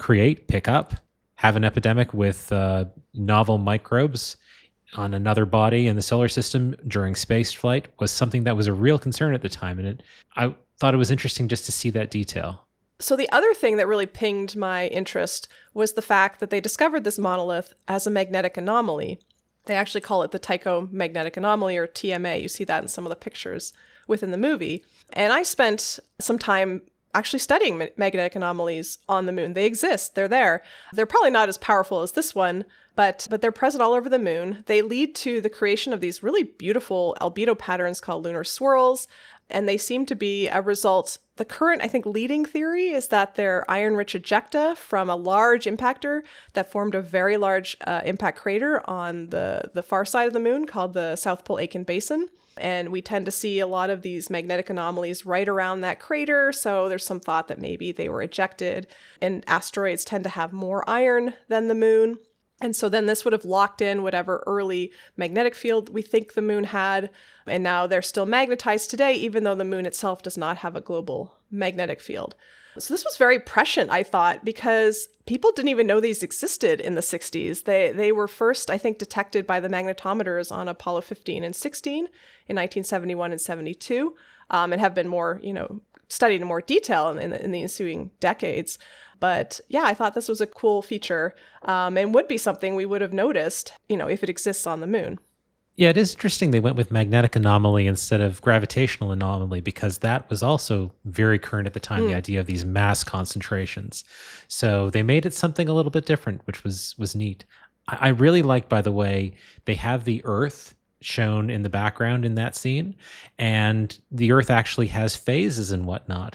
pick up, have an epidemic with novel microbes on another body in the solar system during space flight was something that was a real concern at the time. And I thought it was interesting just to see that detail. So the other thing that really pinged my interest was the fact that they discovered this monolith as a magnetic anomaly. They actually call it the Tycho Magnetic Anomaly, or TMA. You see that in some of the pictures within the movie. And I spent some time actually studying magnetic anomalies on the moon. They exist. They're there. They're probably not as powerful as this one, but they're present all over the moon. They lead to the creation of these really beautiful albedo patterns called lunar swirls, and they seem to be a result. The current, I think, leading theory is that they're iron-rich ejecta from a large impactor that formed a very large impact crater on the far side of the moon called the South Pole Aitken Basin. And we tend to see a lot of these magnetic anomalies right around that crater. So there's some thought that maybe they were ejected. And asteroids tend to have more iron than the moon. And so then this would have locked in whatever early magnetic field we think the moon had. And now they're still magnetized today, even though the moon itself does not have a global magnetic field. So this was very prescient, I thought, because people didn't even know these existed in the 60s. They were first, I think, detected by the magnetometers on Apollo 15 and 16 in 1971 and 72, and have been more, studied in more detail in the ensuing decades. But yeah, I thought this was a cool feature, and would be something we would have noticed, if it exists on the moon. Yeah, it is interesting they went with magnetic anomaly instead of gravitational anomaly because that was also very current at the time, the idea of these mass concentrations. So they made it something a little bit different, which was neat. I really like, by the way, they have the Earth shown in the background in that scene, and the Earth actually has phases and whatnot.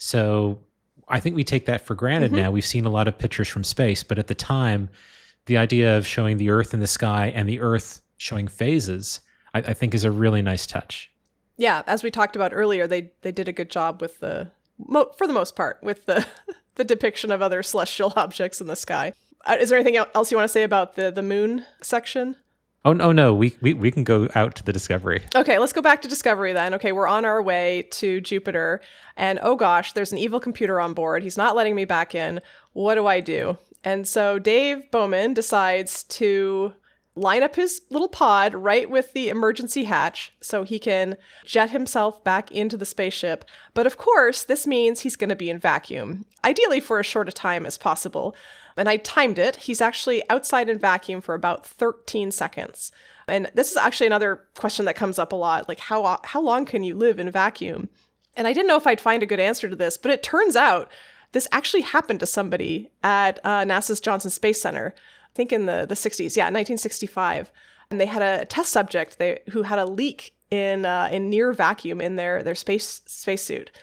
So I think we take that for granted now. We've seen a lot of pictures from space, but at the time, the idea of showing the Earth in the sky and the Earth showing phases, I think is a really nice touch. Yeah, as we talked about earlier, they did a good job with for the most part, with the the depiction of other celestial objects in the sky. Is there anything else you want to say about the moon section? Oh no, we can go out to the Discovery. Okay, let's go back to Discovery then. Okay, we're on our way to Jupiter, and oh gosh, there's an evil computer on board. He's not letting me back in. What do I do? And so Dave Bowman decides to line up his little pod right with the emergency hatch so he can jet himself back into the spaceship. But of course, this means he's going to be in vacuum, ideally for as short a time as possible. And I timed it. He's actually outside in vacuum for about 13 seconds. And this is actually another question that comes up a lot, like how long can you live in vacuum? And I didn't know if I'd find a good answer to this, but it turns out this actually happened to somebody at NASA's Johnson Space Center. I think in the 60s, 1965. And they had a test subject who had a leak in near vacuum in their spacesuit.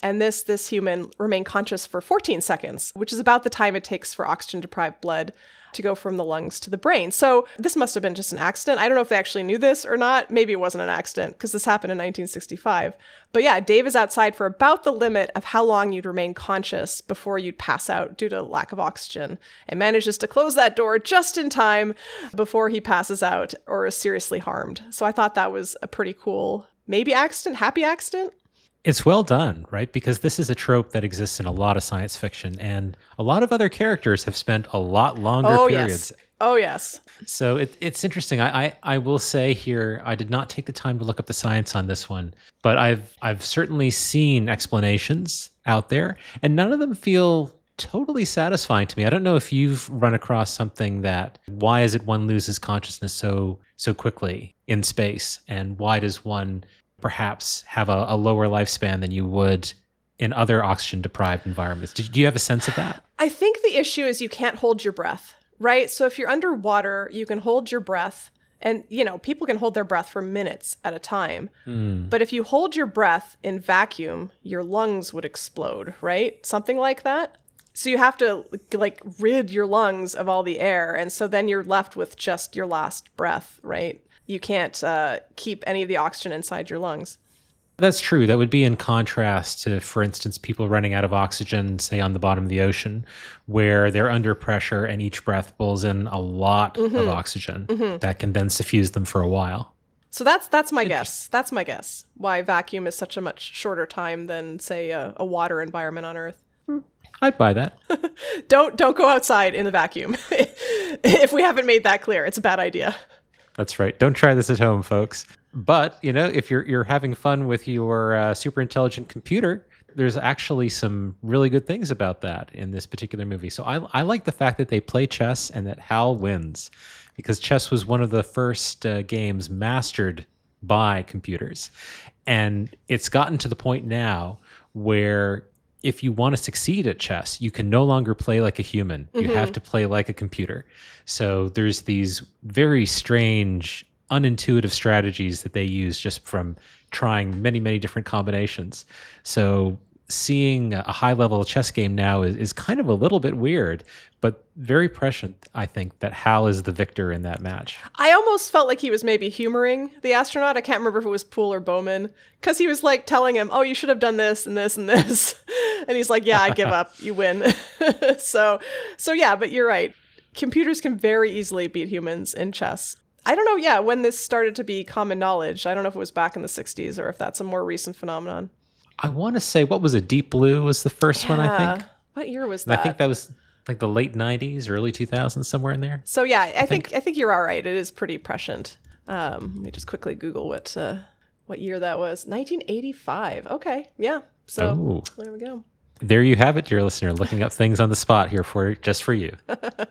And this human remained conscious for 14 seconds, which is about the time it takes for oxygen-deprived blood to go from the lungs to the brain. So this must have been just an accident. I don't know if they actually knew this or not. Maybe it wasn't an accident because this happened in 1965. But yeah, Dave is outside for about the limit of how long you'd remain conscious before you'd pass out due to lack of oxygen, and manages to close that door just in time before he passes out or is seriously harmed. So I thought that was a pretty cool, maybe accident, happy accident. It's well done, right? Because this is a trope that exists in a lot of science fiction, and a lot of other characters have spent a lot longer Oh, periods. yes. Oh, yes. So it's interesting. I will say here, I did not take the time to look up the science on this one, but I've certainly seen explanations out there, and none of them feel totally satisfying to me. I don't know if you've run across something that why is it one loses consciousness so quickly in space, and why does one perhaps have a lower lifespan than you would in other oxygen deprived environments? Do you have a sense of that? I think the issue is you can't hold your breath, right? So if you're underwater, you can hold your breath, and people can hold their breath for minutes at a time. But if you hold your breath in vacuum, your lungs would explode, right? Something like that. So you have to like rid your lungs of all the air, and so then you're left with just your last breath, right? You can't keep any of the oxygen inside your lungs. That's true. That would be in contrast to, for instance, people running out of oxygen, say on the bottom of the ocean, where they're under pressure and each breath pulls in a lot of oxygen that can then suffuse them for a while. So that's my guess. That's my guess. Why vacuum is such a much shorter time than, say, a water environment on Earth. I'd buy that. Don't go outside in the vacuum. If we haven't made that clear, it's a bad idea. That's right. Don't try this at home, folks. But, if you're having fun with your super intelligent computer, there's actually some really good things about that in this particular movie. So I like the fact that they play chess and that Hal wins, because chess was one of the first games mastered by computers. And it's gotten to the point now where if you want to succeed at chess, you can no longer play like a human. You have to play like a computer. So there's these very strange, unintuitive strategies that they use just from trying many, many different combinations. So seeing a high-level chess game now is kind of a little bit weird, but very prescient, I think, that Hal is the victor in that match. I almost felt like he was maybe humoring the astronaut. I can't remember if it was Poole or Bowman, because he was like telling him, "Oh, you should have done this and this and this," and he's like, "Yeah, I give up. You win." So yeah, but you're right. Computers can very easily beat humans in chess. I don't know, yeah, when this started to be common knowledge. I don't know if it was back in the 60s or if that's a more recent phenomenon. I want to say, what was it? Deep Blue was the first one, I think. What year was And that? I think that was like the late 90s, early 2000s, somewhere in there. So yeah, I think you're all right. It is pretty prescient. Let me just quickly Google what year that was. 1985. Okay, yeah. So there we go. There you have it, dear listener, looking up things on the spot here just for you.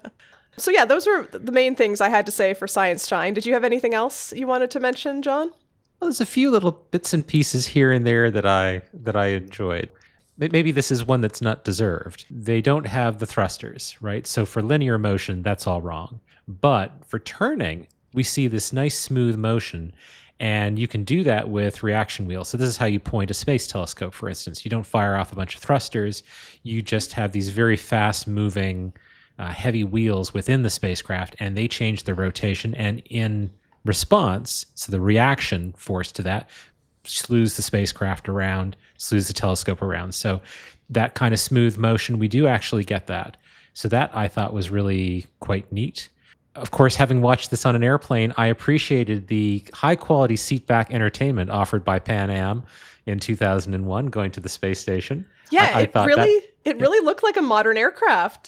So yeah, those were the main things I had to say for Science Shine. Did you have anything else you wanted to mention, John? Well, there's a few little bits and pieces here and there that I enjoyed. Maybe this is one that's not deserved. They don't have the thrusters, right? So for linear motion, that's all wrong. But for turning, we see this nice smooth motion, and you can do that with reaction wheels. So this is how you point a space telescope, for instance. You don't fire off a bunch of thrusters. You just have these very fast moving heavy wheels within the spacecraft, and they change the rotation. And in response, so the reaction force to that slews the spacecraft around, slews the telescope around. So that kind of smooth motion, we do actually get that. So that I thought was really quite neat. Of course, having watched this on an airplane, I appreciated the high quality seat back entertainment offered by Pan Am in 2001 going to the space station. Yeah, it really looked like a modern aircraft.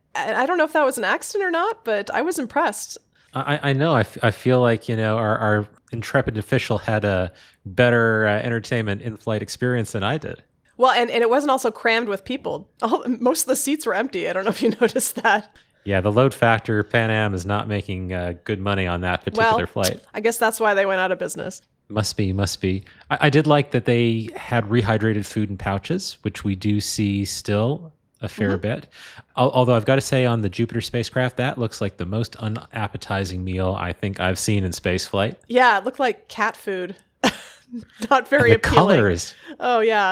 I don't know if that was an accident or not, but I was impressed. I know. I feel like, our intrepid official had a better entertainment in-flight experience than I did. Well, and it wasn't also crammed with people. Most of the seats were empty. I don't know if you noticed that. Yeah, the load factor, Pan Am is not making good money on that particular flight. I guess that's why they went out of business. Must be. I did like that they had rehydrated food in pouches, which we do see still a fair bit. Although I've got to say, on the Jupiter spacecraft, that looks like the most unappetizing meal I think I've seen in spaceflight. Yeah, it looked like cat food. Not very the appealing. Colors. Oh, yeah.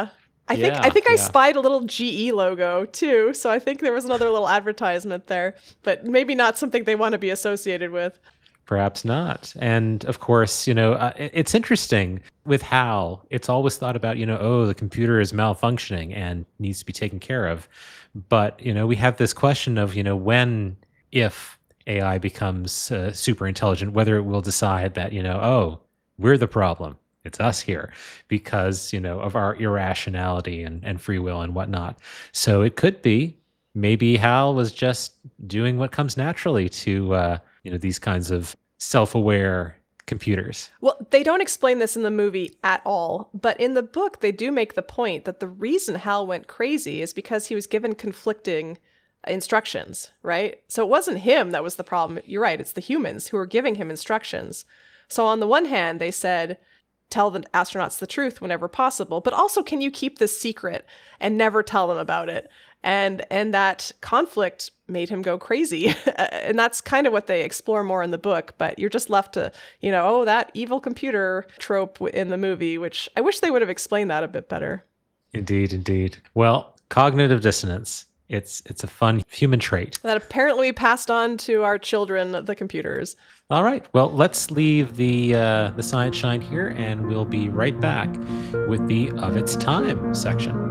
I think I Yeah. spied a little GE logo too, so I think there was another little advertisement there, but maybe not something they want to be associated with. Perhaps not. And of course, it's interesting with HAL. It's always thought about, oh, the computer is malfunctioning and needs to be taken care of. But, we have this question of, when, if AI becomes super intelligent, whether it will decide that, oh, we're the problem. It's us here because, of our irrationality and free will and whatnot. So it could be maybe HAL was just doing what comes naturally to, these kinds of self-aware computers. Well, they don't explain this in the movie at all, but in the book, they do make the point that the reason Hal went crazy is because he was given conflicting instructions, right? So it wasn't him that was the problem. You're right, it's the humans who were giving him instructions. So on the one hand, they said, tell the astronauts the truth whenever possible, but also can you keep this secret and never tell them about it? And that conflict made him go crazy. And that's kind of what they explore more in the book, but you're just left to, oh, that evil computer trope in the movie, which I wish they would have explained that a bit better. Indeed, indeed. Well, cognitive dissonance. It's a fun human trait. That apparently passed on to our children, the computers. All right. Well, let's leave the science shine here, and we'll be right back with the of its time section.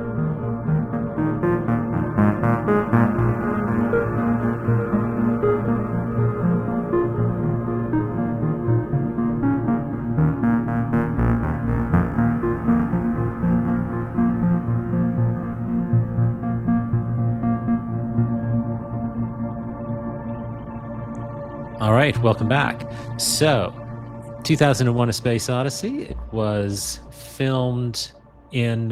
All right, welcome back. So, 2001: A Space Odyssey. It was filmed in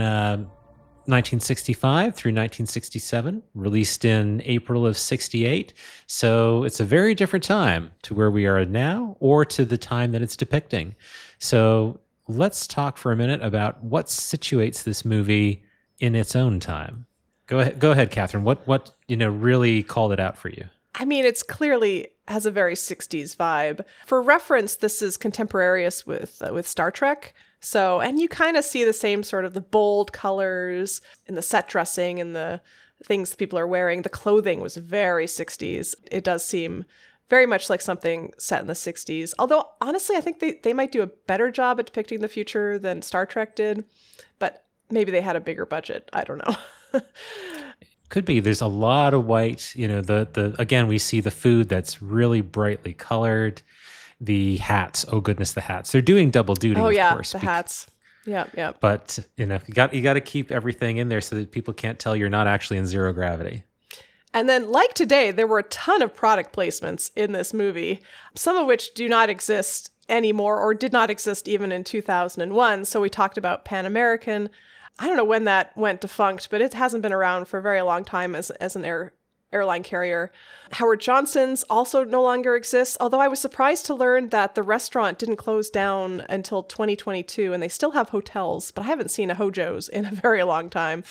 1965 through 1967, released in April of 68. So, it's a very different time to where we are now or to the time that it's depicting. So, let's talk for a minute about what situates this movie in its own time. Go ahead, Catherine. What really called it out for you? I mean, it's clearly has a very 60s vibe. For reference, this is contemporaneous with Star Trek. So, and you kind of see the same sort of the bold colors in the set dressing and the things people are wearing. The clothing was very 60s. It does seem very much like something set in the 60s. Although, honestly, I think they might do a better job at depicting the future than Star Trek did. But maybe they had a bigger budget. I don't know. Could be. There's a lot of white. The again, we see the food that's really brightly colored. The hats. Oh goodness, the hats. They're doing double duty. Oh yeah, of course, the hats. Yeah, yeah. But you got to keep everything in there so that people can't tell you're not actually in zero gravity. And then, like today, there were a ton of product placements in this movie, some of which do not exist anymore or did not exist even in 2001. So we talked about Pan American. I don't know when that went defunct, but it hasn't been around for a very long time as an airline carrier. Howard Johnson's also no longer exists, although I was surprised to learn that the restaurant didn't close down until 2022, and they still have hotels, but I haven't seen a Hojo's in a very long time.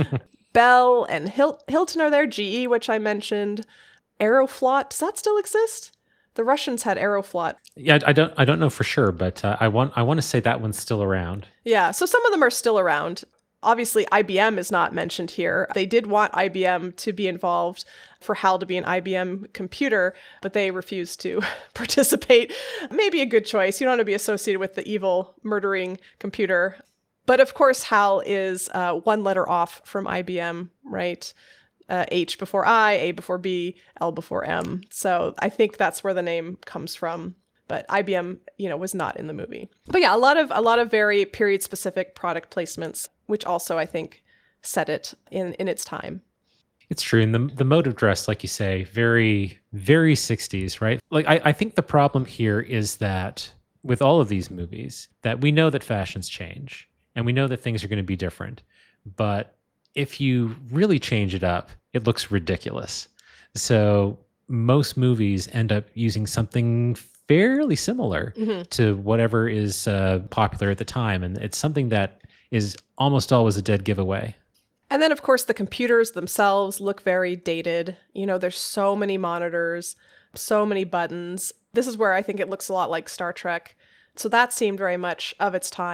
Bell and Hilton are there, GE, which I mentioned. Aeroflot, does that still exist? The Russians had Aeroflot. Yeah, I don't know for sure, but I want to say that one's still around. Yeah, so some of them are still around. Obviously, IBM is not mentioned here. They did want IBM to be involved for HAL to be an IBM computer, but they refused to participate. Maybe a good choice. You don't want to be associated with the evil, murdering computer. But of course, HAL is one letter off from IBM, right? H before I, A before B, L before M. So I think that's where the name comes from. But IBM, was not in the movie. But yeah, a lot of very period-specific product placements, which also I think set it in its time. It's true. And the mode of dress, like you say, very, very 60s, right? Like I think the problem here is that with all of these movies, that we know that fashions change and we know that things are going to be different. But if you really change it up, it looks ridiculous. So most movies end up using something fairly similar to whatever is popular at the time. And it's something that is almost always a dead giveaway. And then, of course, the computers themselves look very dated. There's so many monitors, so many buttons. This is where I think it looks a lot like Star Trek. So that seemed very much of its time.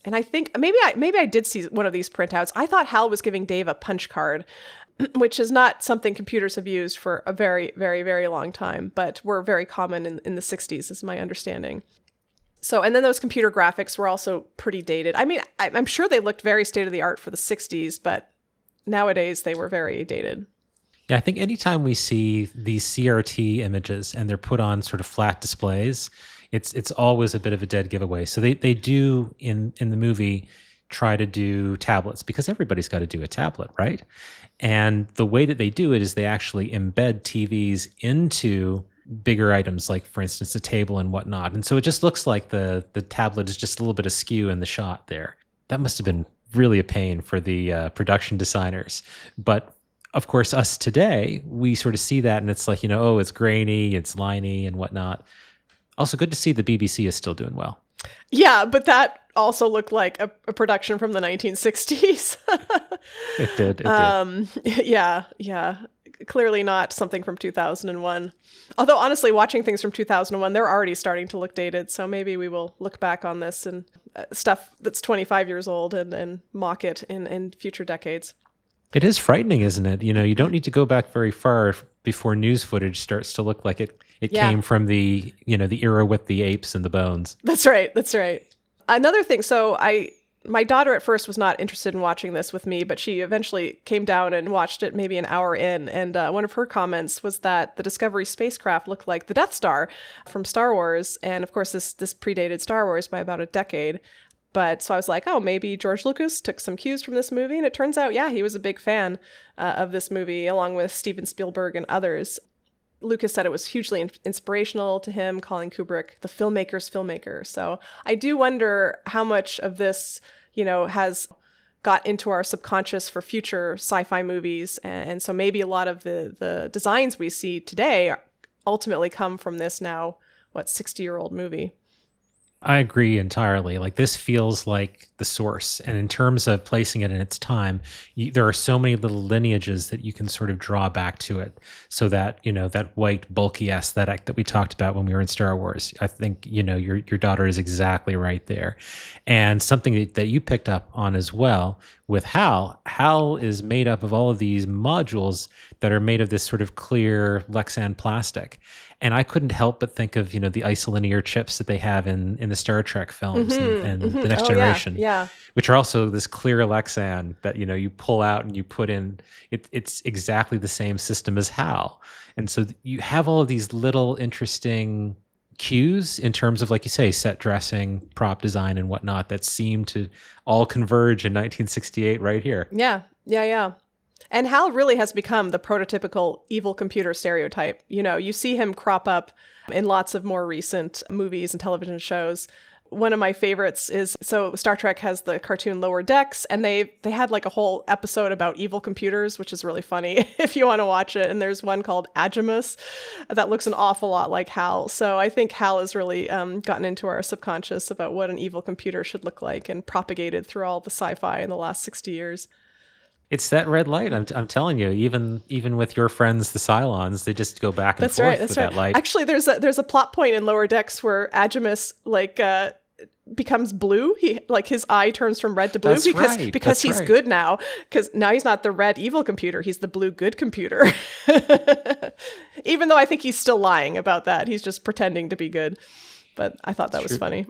And I think maybe I did see one of these printouts. I thought Hal was giving Dave a punch card, which is not something computers have used for a very, very, very long time, but were very common in the 60s, is my understanding. So, and then those computer graphics were also pretty dated. I mean, I'm sure they looked very state of the art for the 60s, but nowadays they were very dated. Yeah, I think anytime we see these CRT images and they're put on sort of flat displays, it's always a bit of a dead giveaway. So they do in the movie try to do tablets because everybody's got to do a tablet, right? And the way that they do it is they actually embed TVs into bigger items, like for instance, a table and whatnot. And so it just looks like the tablet is just a little bit askew in the shot there. That must have been really a pain for the production designers. But of course, us today, we sort of see that and it's like, oh, it's grainy, it's liney and whatnot. Also, good to see the BBC is still doing well. Yeah, but that also looked like a production from the 1960s. It did. Yeah. Clearly not something from 2001. Although honestly, watching things from 2001, they're already starting to look dated. So maybe we will look back on this and stuff that's 25 years old and mock it in future decades. It is frightening, isn't it? You don't need to go back very far before news footage starts to look like it came from the era with the apes and the bones. That's right. Another thing, so my daughter at first was not interested in watching this with me, but she eventually came down and watched it maybe an hour in. And one of her comments was that the Discovery spacecraft looked like the Death Star from Star Wars. And of course, this predated Star Wars by about a decade. But so I was like, oh, maybe George Lucas took some cues from this movie. And it turns out, yeah, he was a big fan of this movie, along with Steven Spielberg and others. Lucas said it was hugely inspirational to him, calling Kubrick the filmmaker's filmmaker. So I do wonder how much of this, has got into our subconscious for future sci-fi movies. And so maybe a lot of the designs we see today ultimately come from this now, 60-year-old movie. I agree entirely. Like this feels like the source. And in terms of placing it in its time, there are so many little lineages that you can sort of draw back to it. So that, that white, bulky aesthetic that we talked about when we were in Star Wars, I think, your daughter is exactly right there. And something that you picked up on as well with Hal. Hal is made up of all of these modules that are made of this sort of clear Lexan plastic. And I couldn't help but think of, the isolinear chips that they have in the Star Trek films and The Next Generation, which are also this clear Lexan that, you pull out and you put in. It's exactly the same system as HAL. And so you have all of these little interesting cues in terms of, like you say, set dressing, prop design and whatnot that seem to all converge in 1968 right here. Yeah. And Hal really has become the prototypical evil computer stereotype. You see him crop up in lots of more recent movies and television shows. One of my favorites is, so Star Trek has the cartoon Lower Decks, and they had like a whole episode about evil computers, which is really funny if you want to watch it. And there's one called Agimus that looks an awful lot like Hal. So I think Hal has really gotten into our subconscious about what an evil computer should look like and propagated through all the sci-fi in the last 60 years. It's that red light. I'm telling you, even with your friends, the Cylons, they just go back and forth with that light. Actually, there's a plot point in Lower Decks where Agimus becomes blue. His eye turns from red to blue because he's good now. Because now he's not the red evil computer; he's the blue good computer. Even though I think he's still lying about that, he's just pretending to be good. But I thought that was funny.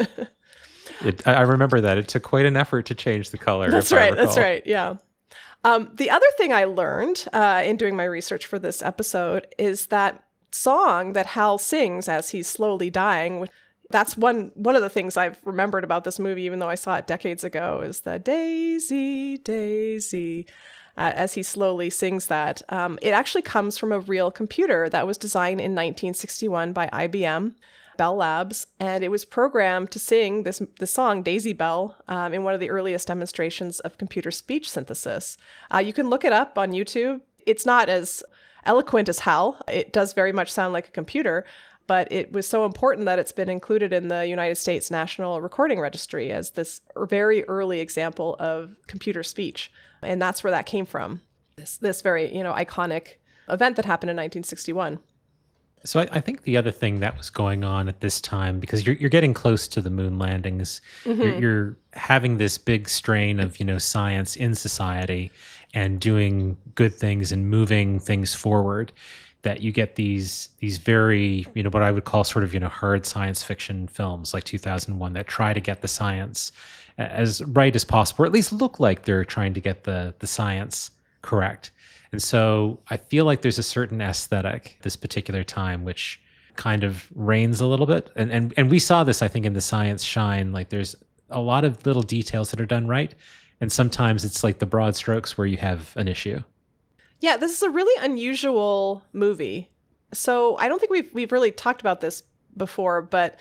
I remember that it took quite an effort to change the color. That's right. Yeah. The other thing I learned in doing my research for this episode is that song that Hal sings as he's slowly dying. That's one of the things I've remembered about this movie, even though I saw it decades ago, is the Daisy, Daisy, as he slowly sings that. It actually comes from a real computer that was designed in 1961 by IBM. Bell Labs, and it was programmed to sing this song Daisy Bell in one of the earliest demonstrations of computer speech synthesis. You can look it up on YouTube. It's not as eloquent as Hal. It does very much sound like a computer, but it was so important that it's been included in the United States National Recording Registry as this very early example of computer speech. And that's where that came from. This very, iconic event that happened in 1961. So I think the other thing that was going on at this time, because you're getting close to the moon landings, Hmm. you're having this big strain of science in society and doing good things and moving things forward. That you get these very what I would call sort of hard science fiction films like 2001 that try to get the science as right as possible, or at least look like they're trying to get the science correct. And so I feel like there's a certain aesthetic this particular time which kind of reigns a little bit. And we saw this, I think, in the Science Shine. Like there's a lot of little details that are done right. And sometimes it's like the broad strokes where you have an issue. Yeah, this is a really unusual movie. So I don't think we've really talked about this before, but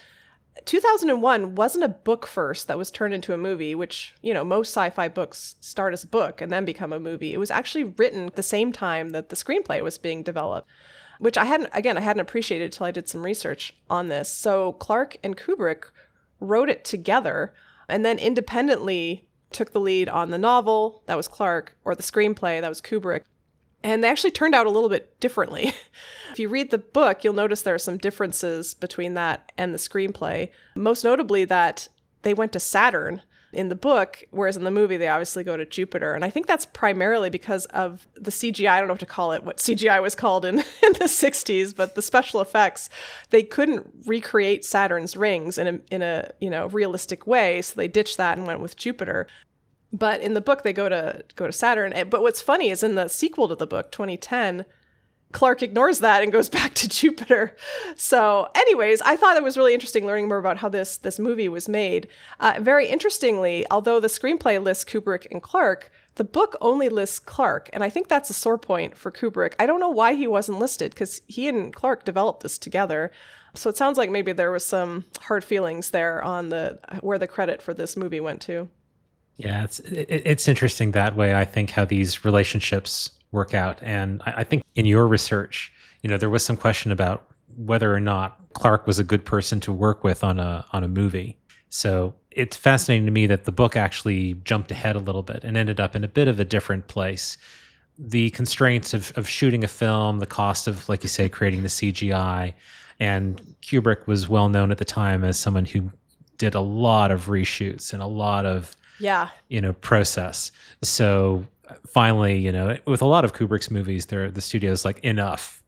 2001 wasn't a book first that was turned into a movie, which, most sci-fi books start as a book and then become a movie. It was actually written at the same time that the screenplay was being developed, which I hadn't appreciated until I did some research on this. So Clark and Kubrick wrote it together and then independently took the lead on the novel, that was Clark, or the screenplay, that was Kubrick. And they actually turned out a little bit differently. If you read the book, you'll notice there are some differences between that and the screenplay. Most notably that they went to Saturn in the book, whereas in the movie they obviously go to Jupiter. And I think that's primarily because of the CGI. I don't know what to call it, what CGI was called in the 60s, but the special effects. They couldn't recreate Saturn's rings in a realistic way, so they ditched that and went with Jupiter. But in the book, they go to Saturn. But what's funny is in the sequel to the book, 2010, Clark ignores that and goes back to Jupiter. So anyways, I thought it was really interesting learning more about how this movie was made. Very interestingly, although the screenplay lists Kubrick and Clark, the book only lists Clark. And I think that's a sore point for Kubrick. I don't know why he wasn't listed because he and Clark developed this together. So it sounds like maybe there was some hard feelings there on where the credit for this movie went to. Yeah, it's interesting that way. I think how these relationships work out, and I think in your research, there was some question about whether or not Clark was a good person to work with on a movie. So it's fascinating to me that the book actually jumped ahead a little bit and ended up in a bit of a different place. The constraints of shooting a film, the cost of, like you say, creating the CGI, and Kubrick was well known at the time as someone who did a lot of reshoots and a lot of Yeah. process. So finally, with a lot of Kubrick's movies, the studio's like, enough.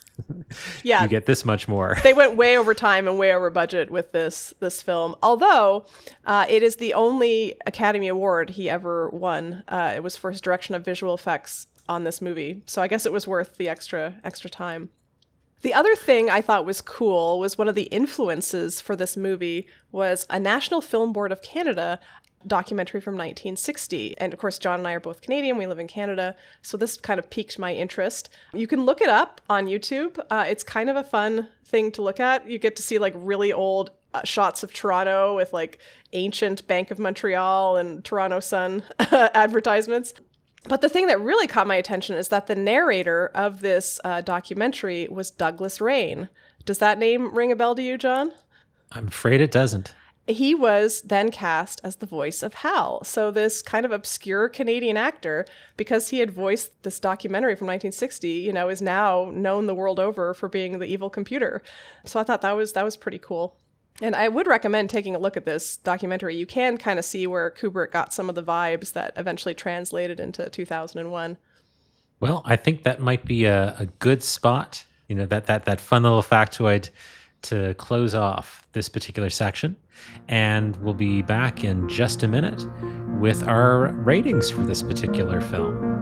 Yeah. You get this much more. They went way over time and way over budget with this film. Although it is the only Academy Award he ever won. It was for his direction of visual effects on this movie. So I guess it was worth the extra time. The other thing I thought was cool was one of the influences for this movie was a National Film Board of Canada documentary from 1960. And of course, John and I are both Canadian. We live in Canada. So this kind of piqued my interest. You can look it up on YouTube. It's kind of a fun thing to look at. You get to see like really old shots of Toronto with like ancient Bank of Montreal and Toronto Sun advertisements. But the thing that really caught my attention is that the narrator of this documentary was Douglas Rain. Does that name ring a bell to you, John? I'm afraid it doesn't. He was then cast as the voice of Hal. So this kind of obscure Canadian actor, because he had voiced this documentary from 1960, is now known the world over for being the evil computer. So I thought that was pretty cool. And I would recommend taking a look at this documentary. You can kind of see where Kubrick got some of the vibes that eventually translated into 2001. Well, I think that might be a good spot, that fun little factoid to close off this particular section. And we'll be back in just a minute with our ratings for this particular film.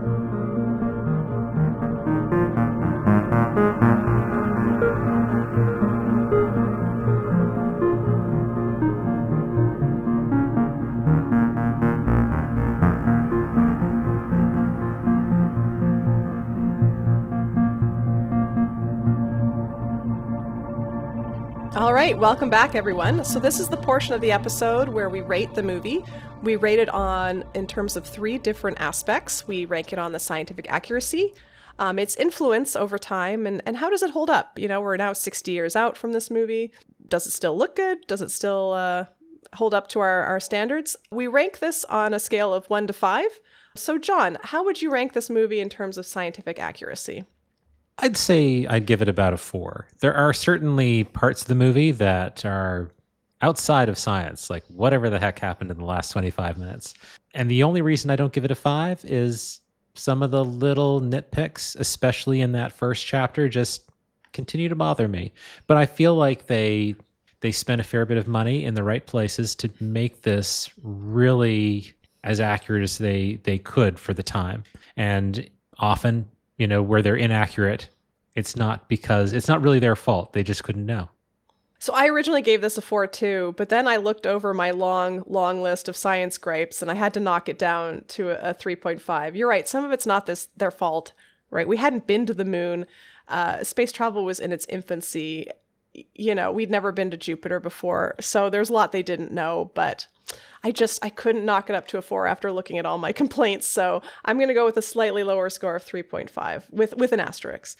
All right, welcome back, everyone. So this is the portion of the episode where we rate the movie. We rate it in terms of 3 different aspects. We rank it on the scientific accuracy, its influence over time, and how does it hold up? We're now 60 years out from this movie. Does it still look good? Does it still hold up to our standards? We rank this on a scale of 1 to 5. So John, how would you rank this movie in terms of scientific accuracy? I'd say I'd give it about a 4. There are certainly parts of the movie that are outside of science, like whatever the heck happened in the last 25 minutes. And the only reason I don't give it a 5 is some of the little nitpicks, especially in that first chapter, just continue to bother me. But I feel like they spent a fair bit of money in the right places to make this really as accurate as they could for the time. And often, where they're inaccurate, it's not really their fault. They just couldn't know. So I originally gave this a 4 too, but then I looked over my long list of science gripes and I had to knock it down to a 3.5. You're right. Some of it's not their fault, right? We hadn't been to the moon. Space travel was in its infancy. We'd never been to Jupiter before. So there's a lot they didn't know, but I couldn't knock it up to a 4 after looking at all my complaints. So I'm going to go with a slightly lower score of 3.5 with an asterisk.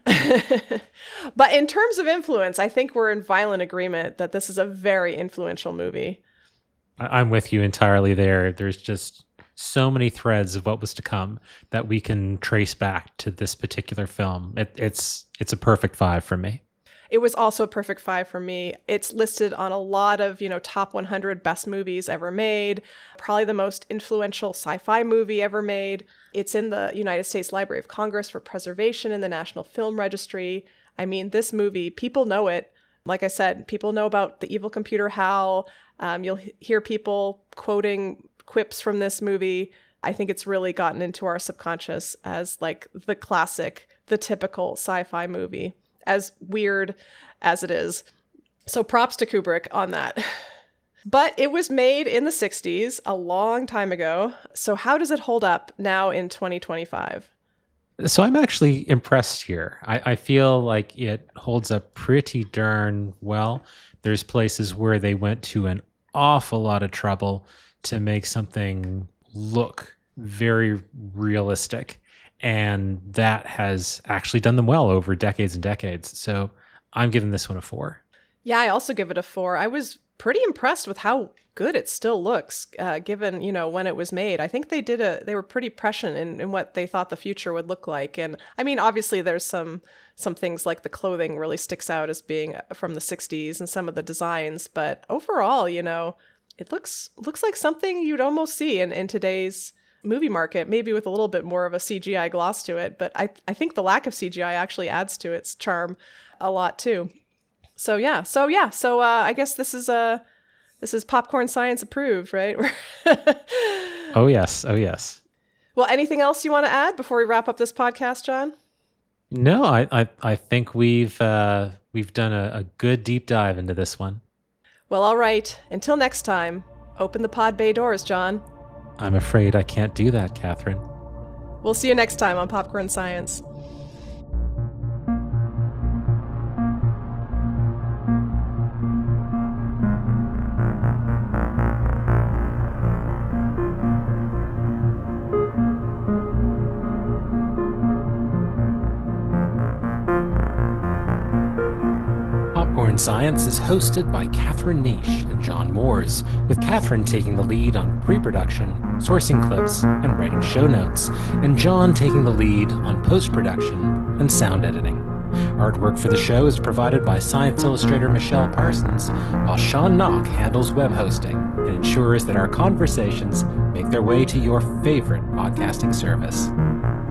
But in terms of influence, I think we're in violent agreement that this is a very influential movie. I'm with you entirely there. There's just so many threads of what was to come that we can trace back to this particular film. It's a perfect 5 for me. It was also a perfect 5 for me. It's listed on a lot of, top 100 best movies ever made, probably the most influential sci-fi movie ever made. It's in the United States Library of Congress for preservation in the National Film Registry. I mean, this movie, people know it. Like I said, people know about The Evil Computer Hal. You'll hear people quoting quips from this movie. I think it's really gotten into our subconscious as like the classic, the typical sci-fi movie, as weird as it is. So props to Kubrick on that. But it was made in the 60s, a long time ago. So how does it hold up now in 2025? So I'm actually impressed here. I feel like it holds up pretty darn well. There's places where they went to an awful lot of trouble to make something look very realistic. And that has actually done them well over decades and decades. So I'm giving this one a 4. Yeah, I also give it a 4. I was pretty impressed with how good it still looks, given, when it was made. I think they were pretty prescient in what they thought the future would look like. And I mean, obviously there's some things like the clothing really sticks out as being from the 60s and some of the designs, but overall, it looks like something you'd almost see in today's movie market, maybe with a little bit more of a CGI gloss to it. But I think the lack of CGI actually adds to its charm a lot too. So I guess this is Popcorn Science approved, right? Oh yes. Well, anything else you want to add before we wrap up this podcast, John? No, I think we've done a good deep dive into this one. Well, all right. Until next time, open the pod bay doors, John. I'm afraid I can't do that, Catherine. We'll see you next time on Popcorn Science. Popcorn Science is hosted by Catherine Niche and John Moores, with Catherine taking the lead on pre-production, sourcing clips, and writing show notes, and John taking the lead on post-production and sound editing. Artwork for the show is provided by science illustrator Michelle Parsons, while Sean Knock handles web hosting and ensures that our conversations make their way to your favorite podcasting service.